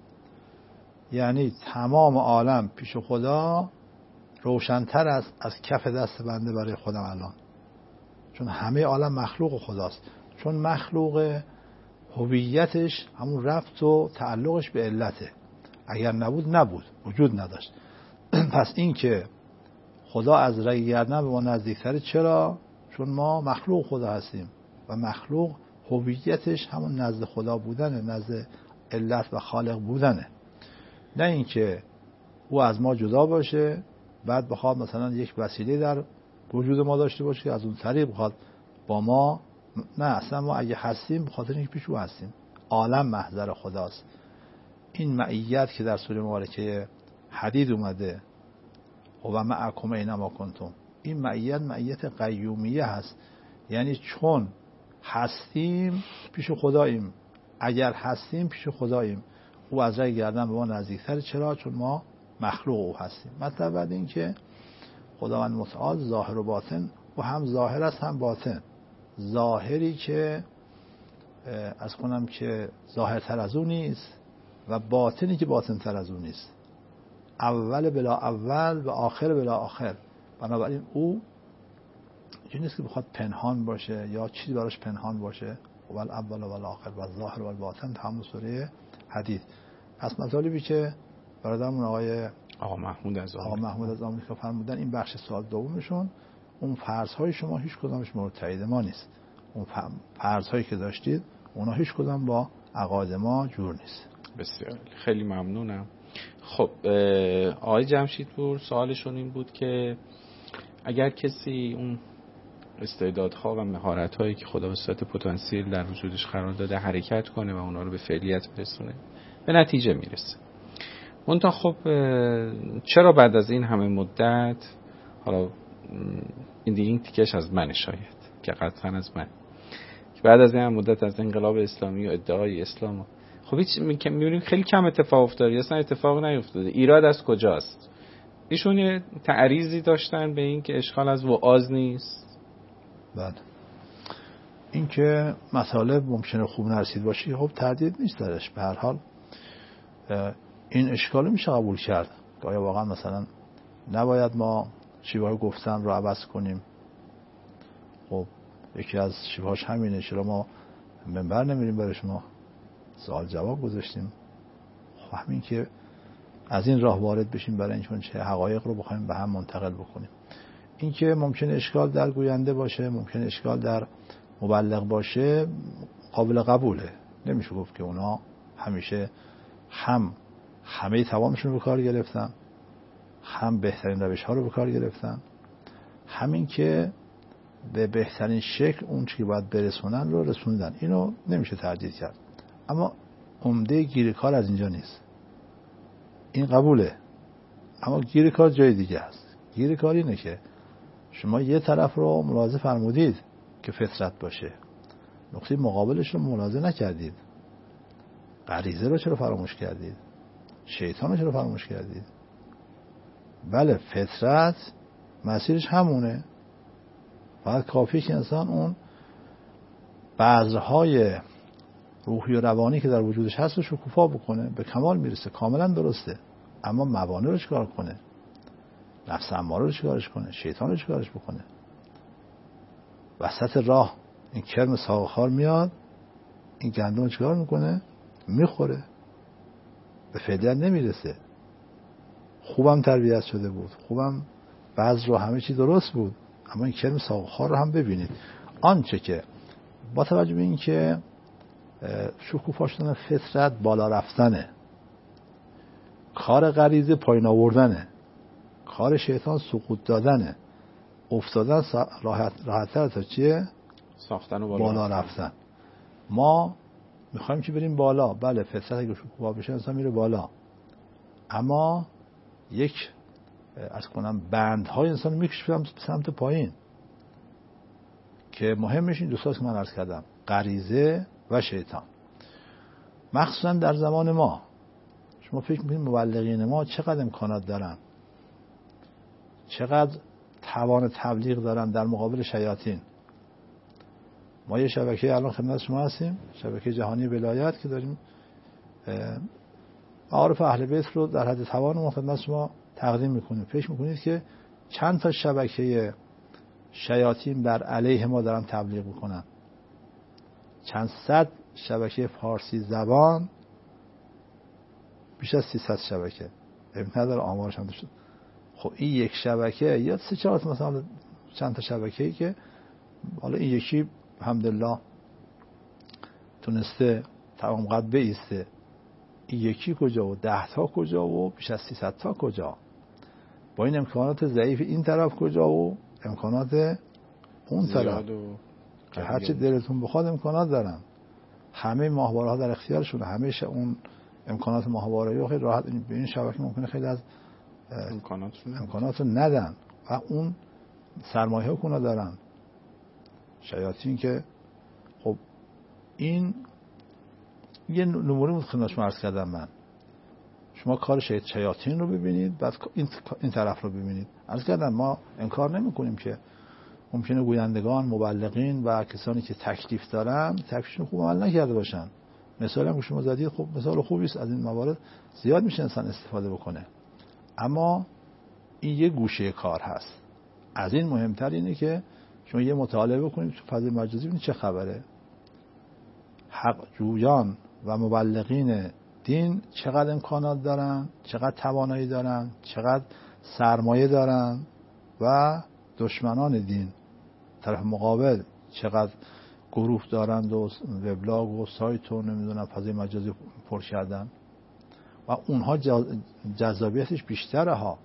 یعنی تمام عالم پیش خدا روشن‌تر است از کف دست بنده برای خودم الان، چون همه عالم مخلوق خداست. چون مخلوق هویتش همون ربط و تعلقش به علته، اگر نبود نبود، وجود نداشت. پس این که خدا از رگ گردن به ما نزدیکتره، چرا؟ چون ما مخلوق خدا هستیم و مخلوق هویتش همون نزد خدا بودنه، نزد علت و خالق بودنه. نه اینکه او از ما جدا باشه بعد بخواد مثلا یک وسیله در وجود ما داشته باشه که از اون طریق بخواد با ما، نه، اصلا ما اگه هستیم بخاطر اینکه پیش او هستیم. عالم محضر خداست. این معیت که در سوره مبارکه حدید اومده و معکم اینما کنتم، این معیت معیت قیومیه هست. یعنی چون هستیم پیش خداییم، اگر هستیم پیش خداییم، او از راه گردن به ما نزدیکتر. چرا؟ چون ما مخلوق او هستیم. مطلب بعد این که خداوند متعال ظاهر و باطن و هم ظاهر است هم باطن. ظاهری که از کنم که ظاهرتر از او نیست و باطنی که باطنتر از او نیست. اول بلا اول و آخر بلا آخر. بنابراین او این نیست که بخواد پنهان باشه یا چیزی براش پنهان باشه. اول اول و آخر و ظاهر و باطن، تمام سوره حدید. پس مطالبی که برادرمون آقای آقا محمود از آقا محمود از آمریکا فرمودن، این بخش سوال دومشون، اون فرض‌های شما هیچ کدامش مورد تایید ما نیست. اون فرض‌هایی که داشتید اونا هیچ کدام با عقاید ما جور نیست. بسیار خیلی ممنونم. خب آقای جمشیدپور سوالشون این بود که اگر کسی اون استعدادها و مهارت‌هایی که خدا به صورت پتانسیل در وجودش قرار داده حرکت کنه و اونا رو به فعلیت برسونه، به نتیجه میرسه، منتها خب چرا بعد از این همه مدت، حالا این دیگه این تیکش از من شاید که قطعا از من، که بعد از این مدت از انقلاب اسلامی و ادعای اسلام، خب هیچ می‌بینیم خیلی کم اتفاق افتاده، اصلا اتفاق نیفتاده. ایراد از کجاست؟ ایشون یه تعریضی داشتن به این که اشکال از وعاظ نیست، بعد این که مطالب ممکنه خوب نرسید باشی، خب تردید نیست درش. به هر حال این اشکال میشه قبول کرد که آیا واقعا مثلا نباید ما شیوه گفتن رو عوض کنیم. خب یکی از شیوهاش همینه، چرا ما منبر نمیریم برای شما سوال جواب گذاشتیم. خب همین که از این راه وارد بشیم برای اینکه چه حقایق رو بخوایم به هم منتقل بکنیم. این که ممکنه اشکال در گوینده باشه، ممکنه اشکال در مبلغ باشه، قابل قبوله. نمیشه گفت که اونا همیشه هم همه توانشون رو به کار گرفتن، هم بهترین روش ها رو به کار گرفتن، همین که به بهترین شکل اون چی که باید برسونن رو رسوندن. اینو نمیشه تردید کرد. اما عمده گیر کار از اینجا نیست. این قبوله، اما گیر کار جای دیگه هست. گیر کار اینه که شما یه طرف رو ملاحظه فرمودید که فطرت باشه، نقطه مقابلش رو ملاحظه نکردید. غریزه رو چرا فراموش کردید؟ شیطان رو چرا فراموش کردید؟ بله فطرت مسیرش همونه، فقط کافیه که انسان اون بذرهای روحی و روانی که در وجودش هست رو شکوفا بکنه، به کمال میرسه، کاملا درسته. اما موانع رو چیکار کنه؟ نفس اماره رو چیکارش کنه؟ شیطان رو چیکارش بکنه؟ وسط راه این کرم ساقخار میاد، این گندم رو چیکار میکنه؟ میخوره، به فعلیت نمیرسه. خوبم تربیت شده بود، خوبم بعض رو همه چی درست بود، اما این کرم ساقخار رو هم ببینید. آنچه که با توجه به این که شکوفا شدن فطرت بالا رفتنه، کار غریزه پایین آوردنه، کار شیطان سقوط دادنه، افتادن راحت راحت‌تر تا چیه؟ ساختن و بالا, بالا رفتن. ما میخوایم که بریم بالا. بله فطرت اگه شکوفا بشه انسان میره بالا، اما یک از کنم بندهای انسان میکشه به سمت پایین که مهمش این دوستاست که من عرض کردم، غریزه و شیطان. مخصوصا در زمان ما شما فکر میکنید مبلغین ما چقدر امکانات دارن، چقدر توان تبلیغ دارن در مقابل شیاطین. ما یه شبکه الان خدمت شما هستیم، شبکه جهانی ولایت که داریم معارف اهل بیت رو در حد توان ما خدمت شما تقدیم میکنیم. فکر میکنید که چند تا شبکه شیاطین بر علیه ما دارن تبلیغ میکنن؟ چند صد شبکه فارسی زبان، بیش از سیصد شبکه، ابن نداره آمارش هم داشت. خب این یک شبکه یا سه چهار مثلا چند تا شبکه‌ای که حالا این یکی الحمدلله تونسته تمام قد بایسته، این یکی کجا و ده تا کجا و بیش از سیصد تا کجا؟ با این امکانات ضعیف این طرف کجا و امکانات اون طرف که هرچی دلتون بخواد امکانات دارن. همه ماهواره ها در اختیارشونه، همه اون امکانات ماهواره ها خیلی راحت به این شبکه ممکنه خیلی از امکانات رو ندن و اون سرمایه ها کنه دارن شیاطین. که خب این یه نمونه بود خدمت شما عرض کردم من. شما کار شیاطین رو ببینید، بعد این طرف رو ببینید. عرض کردم ما انکار نمی کنیم که ممکنه گویندگان، مبلغین و کسانی که تکلیف دارن تکلیفشون خوب عمل نکرده باشن. مثال هم که شما زدید خب مثال خوبی است، از این موارد زیاد میشه انسان استفاده بکنه. اما این یه گوشه کار هست. از این مهمتر اینه که شما یه مطالعه بکنید تو فضای مجازی ببینید چه خبره. حق جویان و مبلغین دین چقدر امکانات دارن، چقدر توانایی دارن، چقدر سرمایه دارن و دشمنان دین طرف مقابل چقدر گروه دارند و وبلاگ و سایت و نمیدونم فضای مجازی پر کردن و اونها جذابیتش بیشتره ها.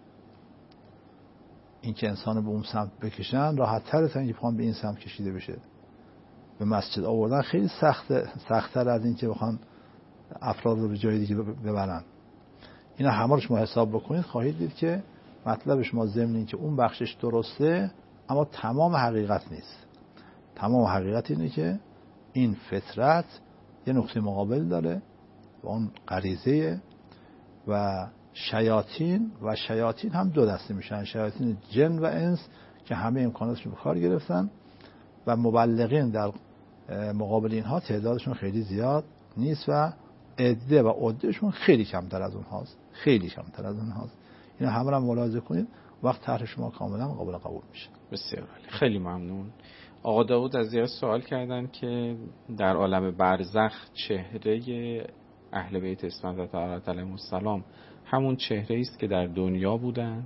این که انسان به اون سمت بکشن راحت تره تا اینکه بخوان به این سمت کشیده بشه. به مسجد آوردن خیلی سخته، سخت‌تر از این که بخوان افراد رو به جای دیگه ببرن. اینا همه رو شما حساب بکنید خواهید دید که مطلب شما ضمن این که اون بخشش درسته اما تمام حقیقت نیست. تمام حقیقت اینه که این فطرت یه نقطه مقابل داره و اون غریزه و شیاطین و شیاطین هم دو دسته میشن، شیاطین جن و انس که همه امکاناتشون به کار گرفتن و مبلغین در مقابل اینها تعدادشون خیلی زیاد نیست و عده و عدهشون خیلی کمتر از اونهاست، خیلی کمتر از اونهاست. اینا همه رو ملاحظه کنید، وقت طرح شما کاملا قابل قبول میشه. بسیار عالی، خیلی ممنون. آقا داوود از زیاد سوال کردن که در عالم برزخ چهره اهل بیت اسمت طهارت علیهم السلام همون چهره است که در دنیا بودند؟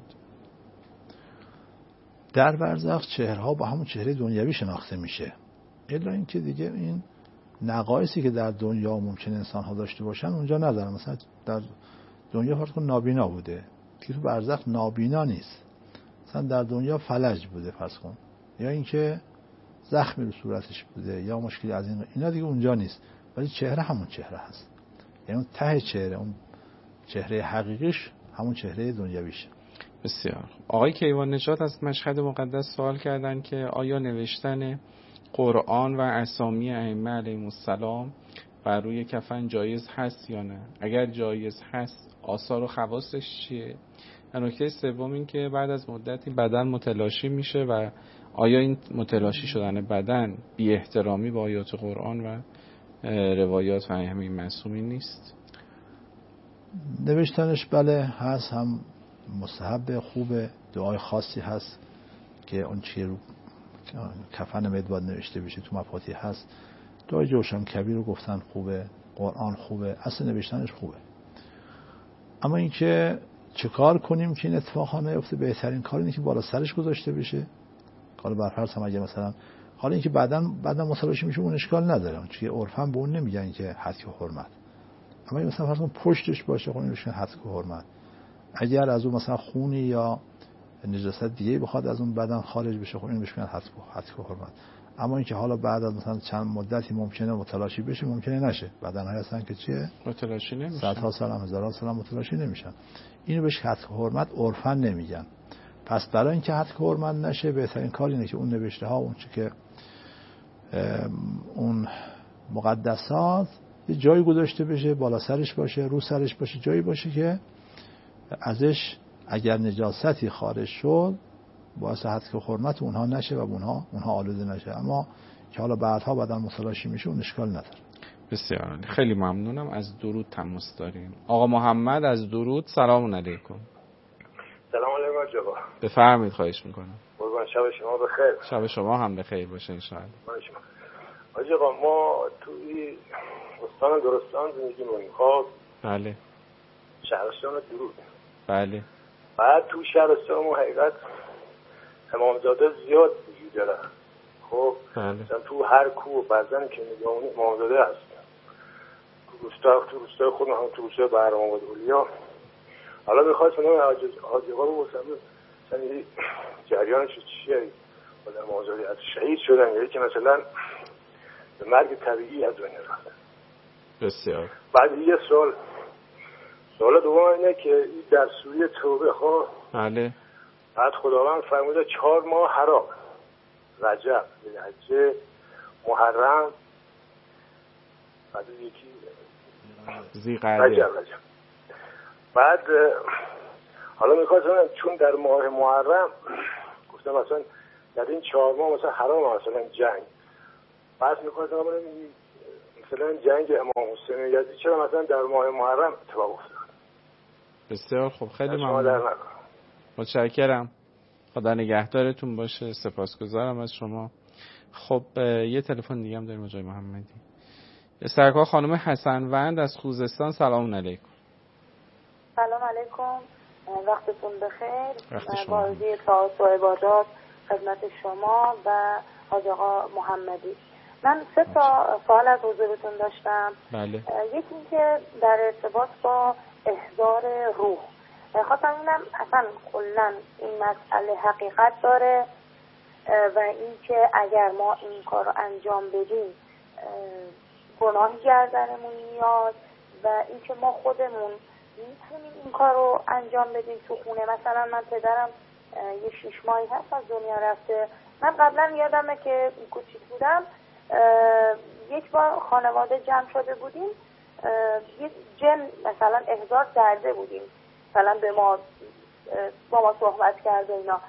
در برزخ چهره‌ها با همون چهره دنیوی شناخته میشه، الا اینکه دیگه این نقایصی که در دنیا ممکن انسان‌ها داشته باشن اونجا ندارن. مثلا در دنیا فرض کن نابینا بوده، که تو برزخ نابینا نیست. مثلا در دنیا فلج بوده فرض کن، یا اینکه زخمی رو صورتش بوده یا مشکلی از این، اینا دیگه اونجا نیست، ولی چهره همون چهره هست. یعنی اون ته چهره، اون چهره حقیقیش همون چهره دنیویشه. بسیار. آقای کیوان نژاد از مشهد مقدس سوال کردن که آیا نوشتن قرآن و اسامی ائمه علیهم السلام بر روی کفن جایز هست یا نه؟ اگر جایز هست آثار و خواصش چیه؟ و نکته سوم این که بعد از مدتی بدن متلاشی میشه و آیا این متلاشی شدن بدن بی احترامی با آیات قرآن و روایات و ائمه معصومین نیست؟ نوشتنش بله هست، هم مستحب خوبه، دعای خاصی هست که اون چی رو کفن مدباد نوشته بشه تو مفاتیح هست. دعای جوشن کبیر رو گفتن خوبه، قرآن خوبه، اصل نوشتنش خوبه. اما اینکه چه کار کنیم که این اتفاقا نیفته، بهترین کار اینه که بالا سرش گذاشته بشه. حالا برفرض هم اگه مثلا حالا اینکه بعداً بعداً متلاشی میشه اون اشکال نداره، چون عرفاً به اون نمیگن که حد و حرمت. اما این مثلا فرض کن پشتش باشه، خب اینش حد و حرمت. اگر از اون مثلا خونی یا نجاست دیگه بخواد از اون بدن خارج بشه، خب این بهش میگن حد و حرمت. اما اینکه حالا بعد از مثلا چند مدتی ممکنه متلاشی بشه، ممکنه نشه. بدن‌های هستن که چیه متلاشی نمیشن، صدها سال هم هزاران سال هم متلاشی نمیشن. اینو بهش حد و حرمت عرفاً نمیگن. پس برای اینکه حد و حرمت نشه بهترین کار اینه که اون نوشته ها، اون چی که اون مقدسات یه جایی گذاشته بشه، بالا سرش باشه، رو سرش باشه، جایی باشه که ازش اگر نجاستی خارج شد باعث حد و حرمت اونها نشه و اونها اونها آلوده نشه. اما که حالا بعدها بعدن متلاشی میشه اون اشکال نداره. بسیار خیلی ممنونم. از درود تماس داریم. آقا محمد از درود، سلام علیکم. سلام علیکم جواب. بفرمایید، خواهش میکنم. قربان شب شما بخیر. شب شما هم بخیر باشه ان شاء الله. حاجی آقا ما توی استان درستان زندگی می‌کنیم. خب بله. شهرستان درود. بله. بعد تو شهرستان ما حقیقت امامزاده زیاد وجود داره. خب بله. مثلا تو هر کوه بعضن که نگاهونی امامزاده هست. تو روستا تو روستای خودم هم تو روستای بهرام آباد اولیا. حالا می‌خواستم اون حاجی آقا رو بپرسم مثلا جریانش چیه؟ ولی امامزاده از شهید شدن یا که مثلا به مرگ طبیعی از دنیا رفتن. بسیار. بعد یه سوال سوال دوم اینه که در سوره توبه ها بله بعد خداوند فرموده چهار ماه حرام، رجب، ذوالحجه، محرم، بعد یکی ذی‌قعده، رجب رجب. بعد حالا میخواستم چون در ماه محرم گفتم مثلا در این چهار ماه مثلا حرام مثلا جنگ، بعد میخواستم مثلا جنگ امام حسین یزدی چرا مثلا در ماه محرم اتفاق افتاد؟ بسیار خوب، خیلی ممنون. متشکرم. خدا نگهدارتون باشه. سپاسگزارم از شما. خب یه تلفن دیگه هم داریم آقای محمدی. سرکار خانم حسنوند از خوزستان، سلام علیکم. سلام علیکم، وقتتون بخیر. وقت شما. بازی طاعات و عبادات خدمت شما و حاج آقا محمدی. من سه تا سوال از حضورتون داشتم. بله. یکی این که در ارتباط با احضار روح خواستم اینم اصلا کلا این مسئله حقیقت داره و این که اگر ما این کار رو انجام بدیم گناهی گردنمون میاد و این که ما خودمون میتونیم این کار رو انجام بدیم تو خونه. مثلا من پدرم یه شیش ماهی هست از دنیا رفته. من قبلا یادمه که کوچیک بودم یک بار خانواده جمع شده بودیم، یه جن مثلا احضار کرده بودیم، مثلا به ما با ما صحبت کرده اینا.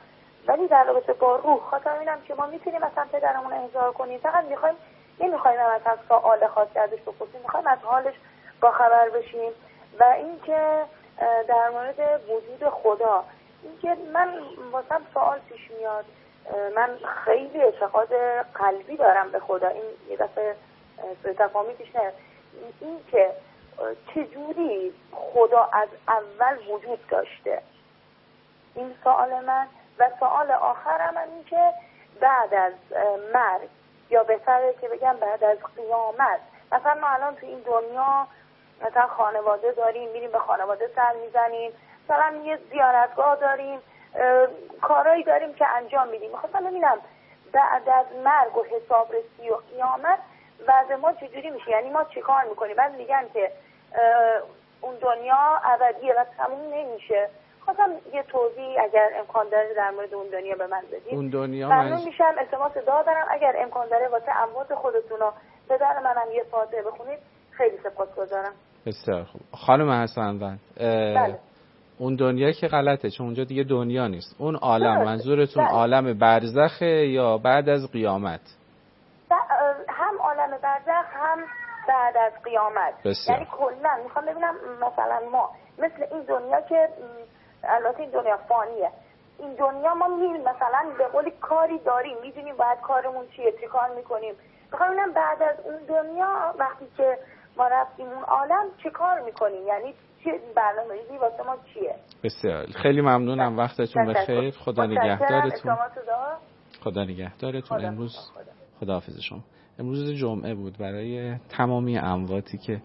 ولی در رابطه با روح خواستم ببینم که ما میتونیم مثلا پدرمون رو احضار کنیم، فقط میخوایم نمیخوایم مثلا سوال خاصی ازش بپرسیم، میخوایم از حالش با خبر بشیم. و اینکه در مورد وجود خدا، اینکه من واسم سوال پیش میاد، من خیلی اعتقاد قلبی دارم به خدا، این یه دفعه تفاهمی پیش نیاد، این که چجوری خدا از اول وجود داشته، این سوال من. و سوال آخرم این که بعد از مرگ، یا بهتره که بگم بعد از قیامت، مثلا ما الان تو این دنیا مثلا خانواده داریم، میریم به خانواده سر میزنیم، مثلا یه زیارتگاه داریم، کارهایی داریم که انجام میدیم. میخواستم ببینم بعد از مرگ و حسابرسی و قیامت وضع ما چجوری میشه، یعنی ما چی کار میکنیم؟ بعد میگن که اون دنیا ابدیه و تموم نمیشه. خواستم یه توضیح اگر امکان داره در مورد اون دنیا به من بدید. اون دنیا ممنون منز... میشم. التماس دعا دارم اگر امکان داره واسه اموات خودتون و پدر منم یه فاتحه بخونید، خیلی سپاسگزارم. بسیار خوب. خانم حسن‌وند، بله. اون دنیا که غلطه، چون اونجا دیگه دنیا نیست. اون عالم منظورتون بله. عالم برزخه یا بعد از قیامت؟ هم عالم برزخ هم بعد از قیامت. بسیار. یعنی کلا میخوام ببینم مثلا ما مثل این دنیا که البته این دنیا فانیه، این دنیا ما میریم مثلا به قولی کاری داریم، میدونیم باید کارمون چیه، چی کار میکنیم. میخوام ببینم بعد از اون دنیا وقتی که ما رفتیم اون عالم چه کار میکنیم، یعنی چه برنامه‌ریزی واسه ما چیه. بسیار خیلی ممنونم، وقتتون بخیر، خدا نگهدارتون. خدا نگهدارتون. خدا. امروز خدا. خداحافظ شما. امروز جمعه بود، برای تمامی امواتی که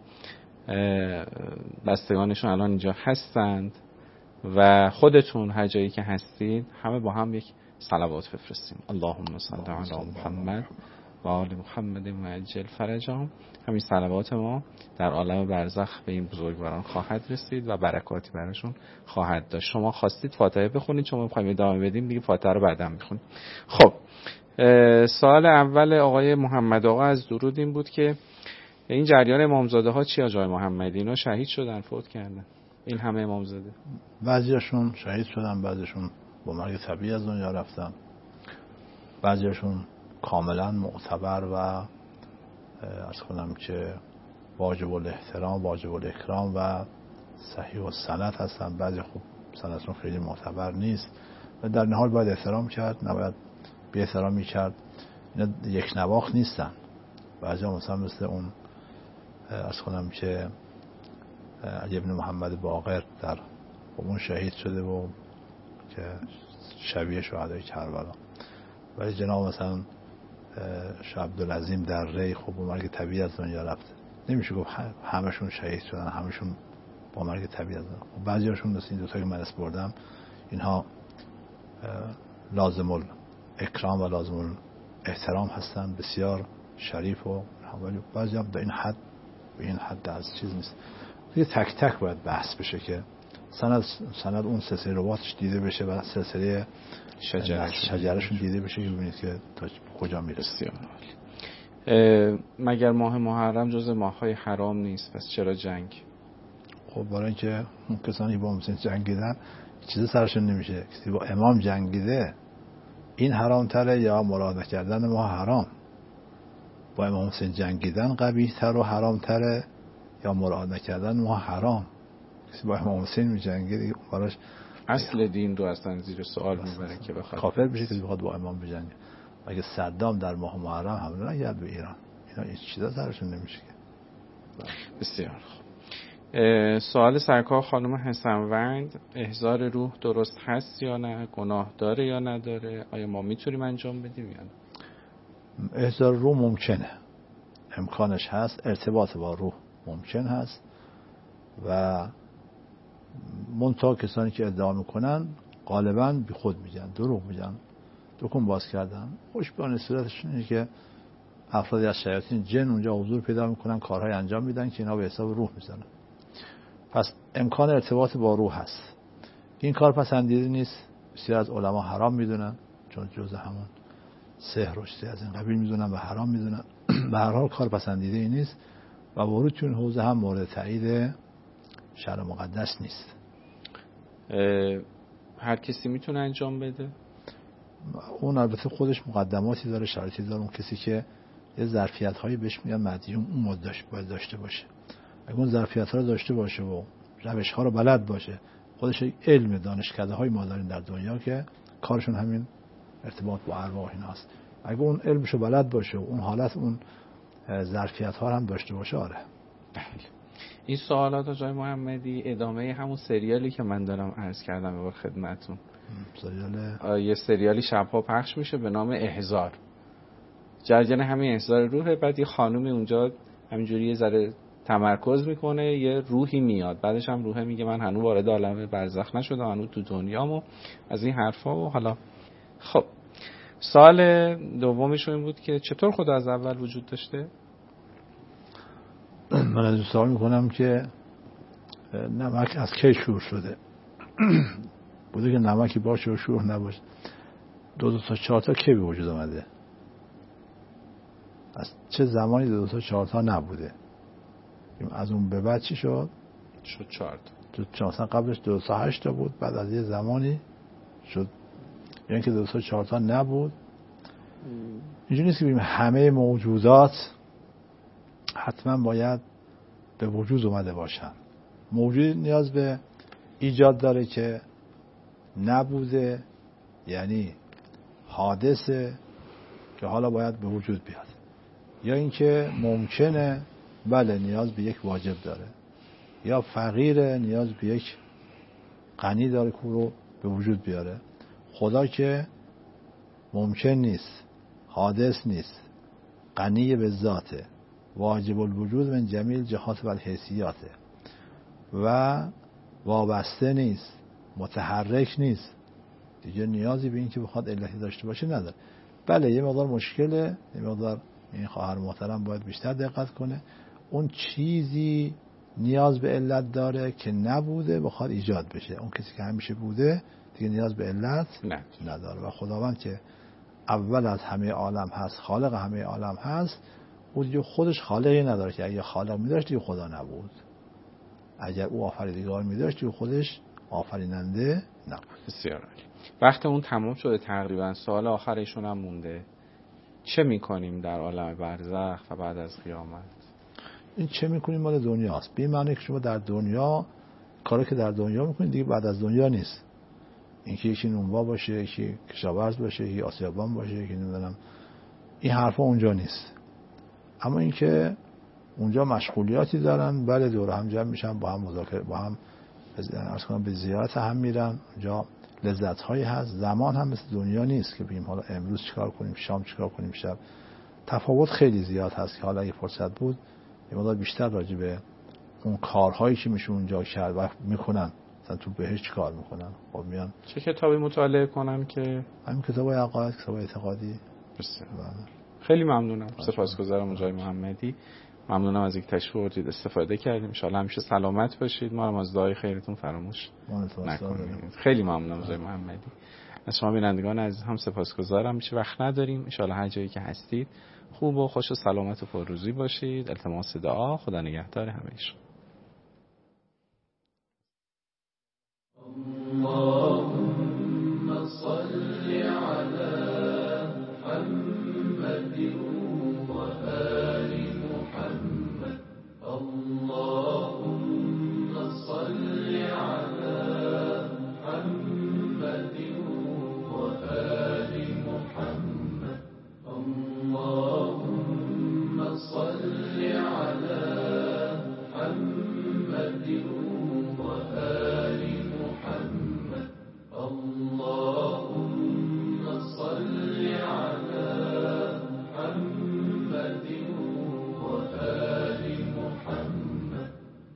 بستگانشون الان اینجا هستند و خودتون هر جایی که هستید همه با هم یک صلوات بفرستیم. اللهم صل علی محمد و آل محمد و عجل فرجهم. همین صلوات ما در عالم برزخ به این بزرگواران خواهد رسید و برکاتی براشون خواهد داشت. شما خواستید فاتحه بخونید، شما می‌خوایم ادامه بدیم دیگه فاتحه رو بعداً می‌خونیم. خب سوال اول آقای محمد آقا از درود این بود که این جریان امامزاده ها چی آقای محمدی؟ اینا شهید شدن، فوت کردن، این همه امامزاده؟ بعضیاشون شهید شدن، بعضیشون با مرگ طبیعی از دنیا رفتن، بعضیاشون کاملا معتبر و عرض کنم که واجب الاحترام، واجب الاکرام و صحیح و سند هستن. بعضی خوب سندشون خیلی معتبر نیست و در نهایت باید احترام کرد، نباید بی احترامی کرد. اینا یک نواخت نیستن. بعضی هم مثلا مثل اون عرض کنم که علی ابن محمد باقر در اون شهید شده و که شبیه شهدای کربلا، ولی جناب مثلا شاه عبدالعظیم در ری خب با مرگ طبیعی از دنیا رفته. نمیشه گفت همشون شهید شدن، همشون با مرگ طبیعی از دنیا. خب بعضی هاشون مثل این دوتا که من اسپردم، اینها لازم الاکرام و لازم الاحترام هستن، بسیار شریف و ولی بعضی هم به این حد به این حد از چیز نیست. یه تک تک باید بحث بشه که سند سند اون سلسله رواتش دیده بشه و سلسله شجرشون دیده بشه که ببینید که تا کجا میرسه. مگر ماه محرم جز ماه‌های حرام نیست؟ پس چرا جنگ؟ خب برای اینکه اون کسانی با مسلمان جنگیدن چیزی سرشون نمیشه. کسی با امام جنگیده این حرام تره یا مراد کردن ماه حرام؟ با امام حسین جنگیدن قبیح تر و حرام تره یا مراد نکردن ماه حرام؟ کسی با امام حسین می جنگه دیگه براش اصل دین رو اصلا زیر سوال میبره که بخواد کافر بشه که بخواد با امام بجنگه. اگه صدام در ماه محرم حمله نکرد به ایران، اینا هیچ چیزا سرشون نمیشه که. بسیار خوب. سوال سرکار خانم حسن‌وند، احضار روح درست هست یا نه؟ گناه داره یا نداره؟ آیا ما میتونیم انجام بدیم یا نه؟ احضار روح ممکنه، امکانش هست، ارتباط با روح ممکن هست و منتها کسانی که ادعا میکنن غالبا بی خود میگن، دروغ میگن، دکون باز کردن. خوشبیان صورتشون اینه که افرادی از شیاطین جن اونجا حضور پیدا میکنن، کارهای انجام میدن که اینا به حساب روح میزنن. پس امکان ارتباط با روح هست. این کار پسندیده نیست، بسیار از علما حرام میدونن، چون جزء همون سحر و چیزی از این قبیل میدونن و حرام میدونن. به هر حال کار پسندیده ای نیست و ورود تو این حوزه هم مورد تایید شرع مقدس نیست. هر کسی میتونه انجام بده؟ اون البته خودش مقدماتی داره، شرایطی داره. اون کسی که یه ظرفیت هایی بهش میگن مدیون، اون مدش باید داشته باشه. اگه اون ظرفیت ها رو داشته باشه و روش ها رو بلد باشه، خودش علم دانشکده های ما داریم در دنیا که کارشون همین ارتباط با ارواح این هست. اگه اون علمشو بلد باشه و اون حالت اون ظرفیت ها هم داشته باشه، آره. این سوالات آقای محمدی ادامه همون سریالی که من دارم عرض کردم به خدمتتون. سریال یه سریالی شبها پخش میشه به نام احضار. جریان همین احضار روحه. بعد یه خانومی اونجا همینجوری یه ذره تمرکز میکنه، یه روحی میاد، بعدش هم روحه میگه من هنوز وارد عالم برزخ نشدم، هنوز تو دنیامو، از این حرفا. و حالا خب سال دومش این بود که چطور خدا از اول وجود داشته؟ من از سوال میکنم که نمک از کی شور شده؟ بوده که نمکی باشه و شور نباشه. دو دو تا چهار تا کی به وجود آمده؟ از چه زمانی دو دو تا چهار تا نبوده؟ از اون به بعد چی شد؟ شد چهار تا. چهار تا قبلش دو دو تا هشت تا بود، بعد از یه زمانی شد یعنی که دو دو تا چهار تا نبود. اینجوری نیست که بگیم همه موجودات حتما باید به وجود اومده باشن. موجود نیاز به ایجاد داره که نبوده، یعنی حادثه که حالا باید به وجود بیاد، یا اینکه ممکنه بله نیاز به یک واجب داره، یا فقیره نیاز به یک غنی داره که رو به وجود بیاره. خدا که ممکن نیست، حادث نیست، غنی به ذاته، واجب الوجود من جمیل جهات و الحیثیاته و وابسته نیست، متحرک نیست، دیگه نیازی به این که بخواد علتی داشته باشه نداره. بله یه مقدار مشکله، یه مقدار این خواهر محترم باید بیشتر دقت کنه. اون چیزی نیاز به علت داره که نبوده بخواد ایجاد بشه. اون کسی که همیشه بوده دیگه نیاز به علت نه. نداره. و خداوند که اول از همه عالم هست، خالق همه عالم هست، او دیگه خودش خالقی نداره که اگه خالق می‌داشت دیگه خدا نبود. اگر او آفریدگار می‌داشت دیگه خودش آفریننده نبود. بسیار عالی. وقت اون تمام شده تقریبا، سوال آخرشون هم مونده. چه می‌کنیم در عالم برزخ و بعد از قیامت؟ این چه می‌کنیم مال دنیاست. به این معنی که شما در دنیا کاری که در دنیا می‌کنید دیگه بعد از دنیا نیست. اینکه یکی نونوا باشه، یکی کشاورز باشه، یکی آسیابان باشه، یکی نمیدونم، این حرفا اونجا نیست. اما اینکه اونجا مشغولیاتی دارن، بله دور هم جمع میشن، با هم مذاکره، با هم عرض کنم به زیارت هم میرن. اونجا لذت هایی هست. زمان هم مثل دنیا نیست که بگیم حالا امروز چیکار کنیم، شام چیکار کنیم، شب. تفاوت خیلی زیاد هست که حالا اگه فرصت بود یه مقدار بیشتر راجع به اون کارهایی که میشه اونجا کرد و میکنن، مثلا تو بهش چیکار میکنن. خب میان چه کتابی مطالعه کنم که همین کتابای عقاید، کتابای اعتقادی. بسیار خیلی ممنونم. سپاسگزارم آقای محمدی. ممنونم از اینکه تشریف آوردید، استفاده کردیم. ان شاءالله همیشه سلامت باشید. ما رو از دعای خیرتون فراموش نکنید. خیلی ممنونم آقای محمدی. از شما بینندگان عزیز هم سپاسگزارم. میشه وقت نداریم. ان شاءالله هر جایی که هستید خوب و خوش و سلامت و پرروزی باشید. التماس دعا. خدا نگهدار همه شما. اللهم صل على محمد وآل محمد. اللهم صل على محمد وآل محمد. اللهم صل على محمد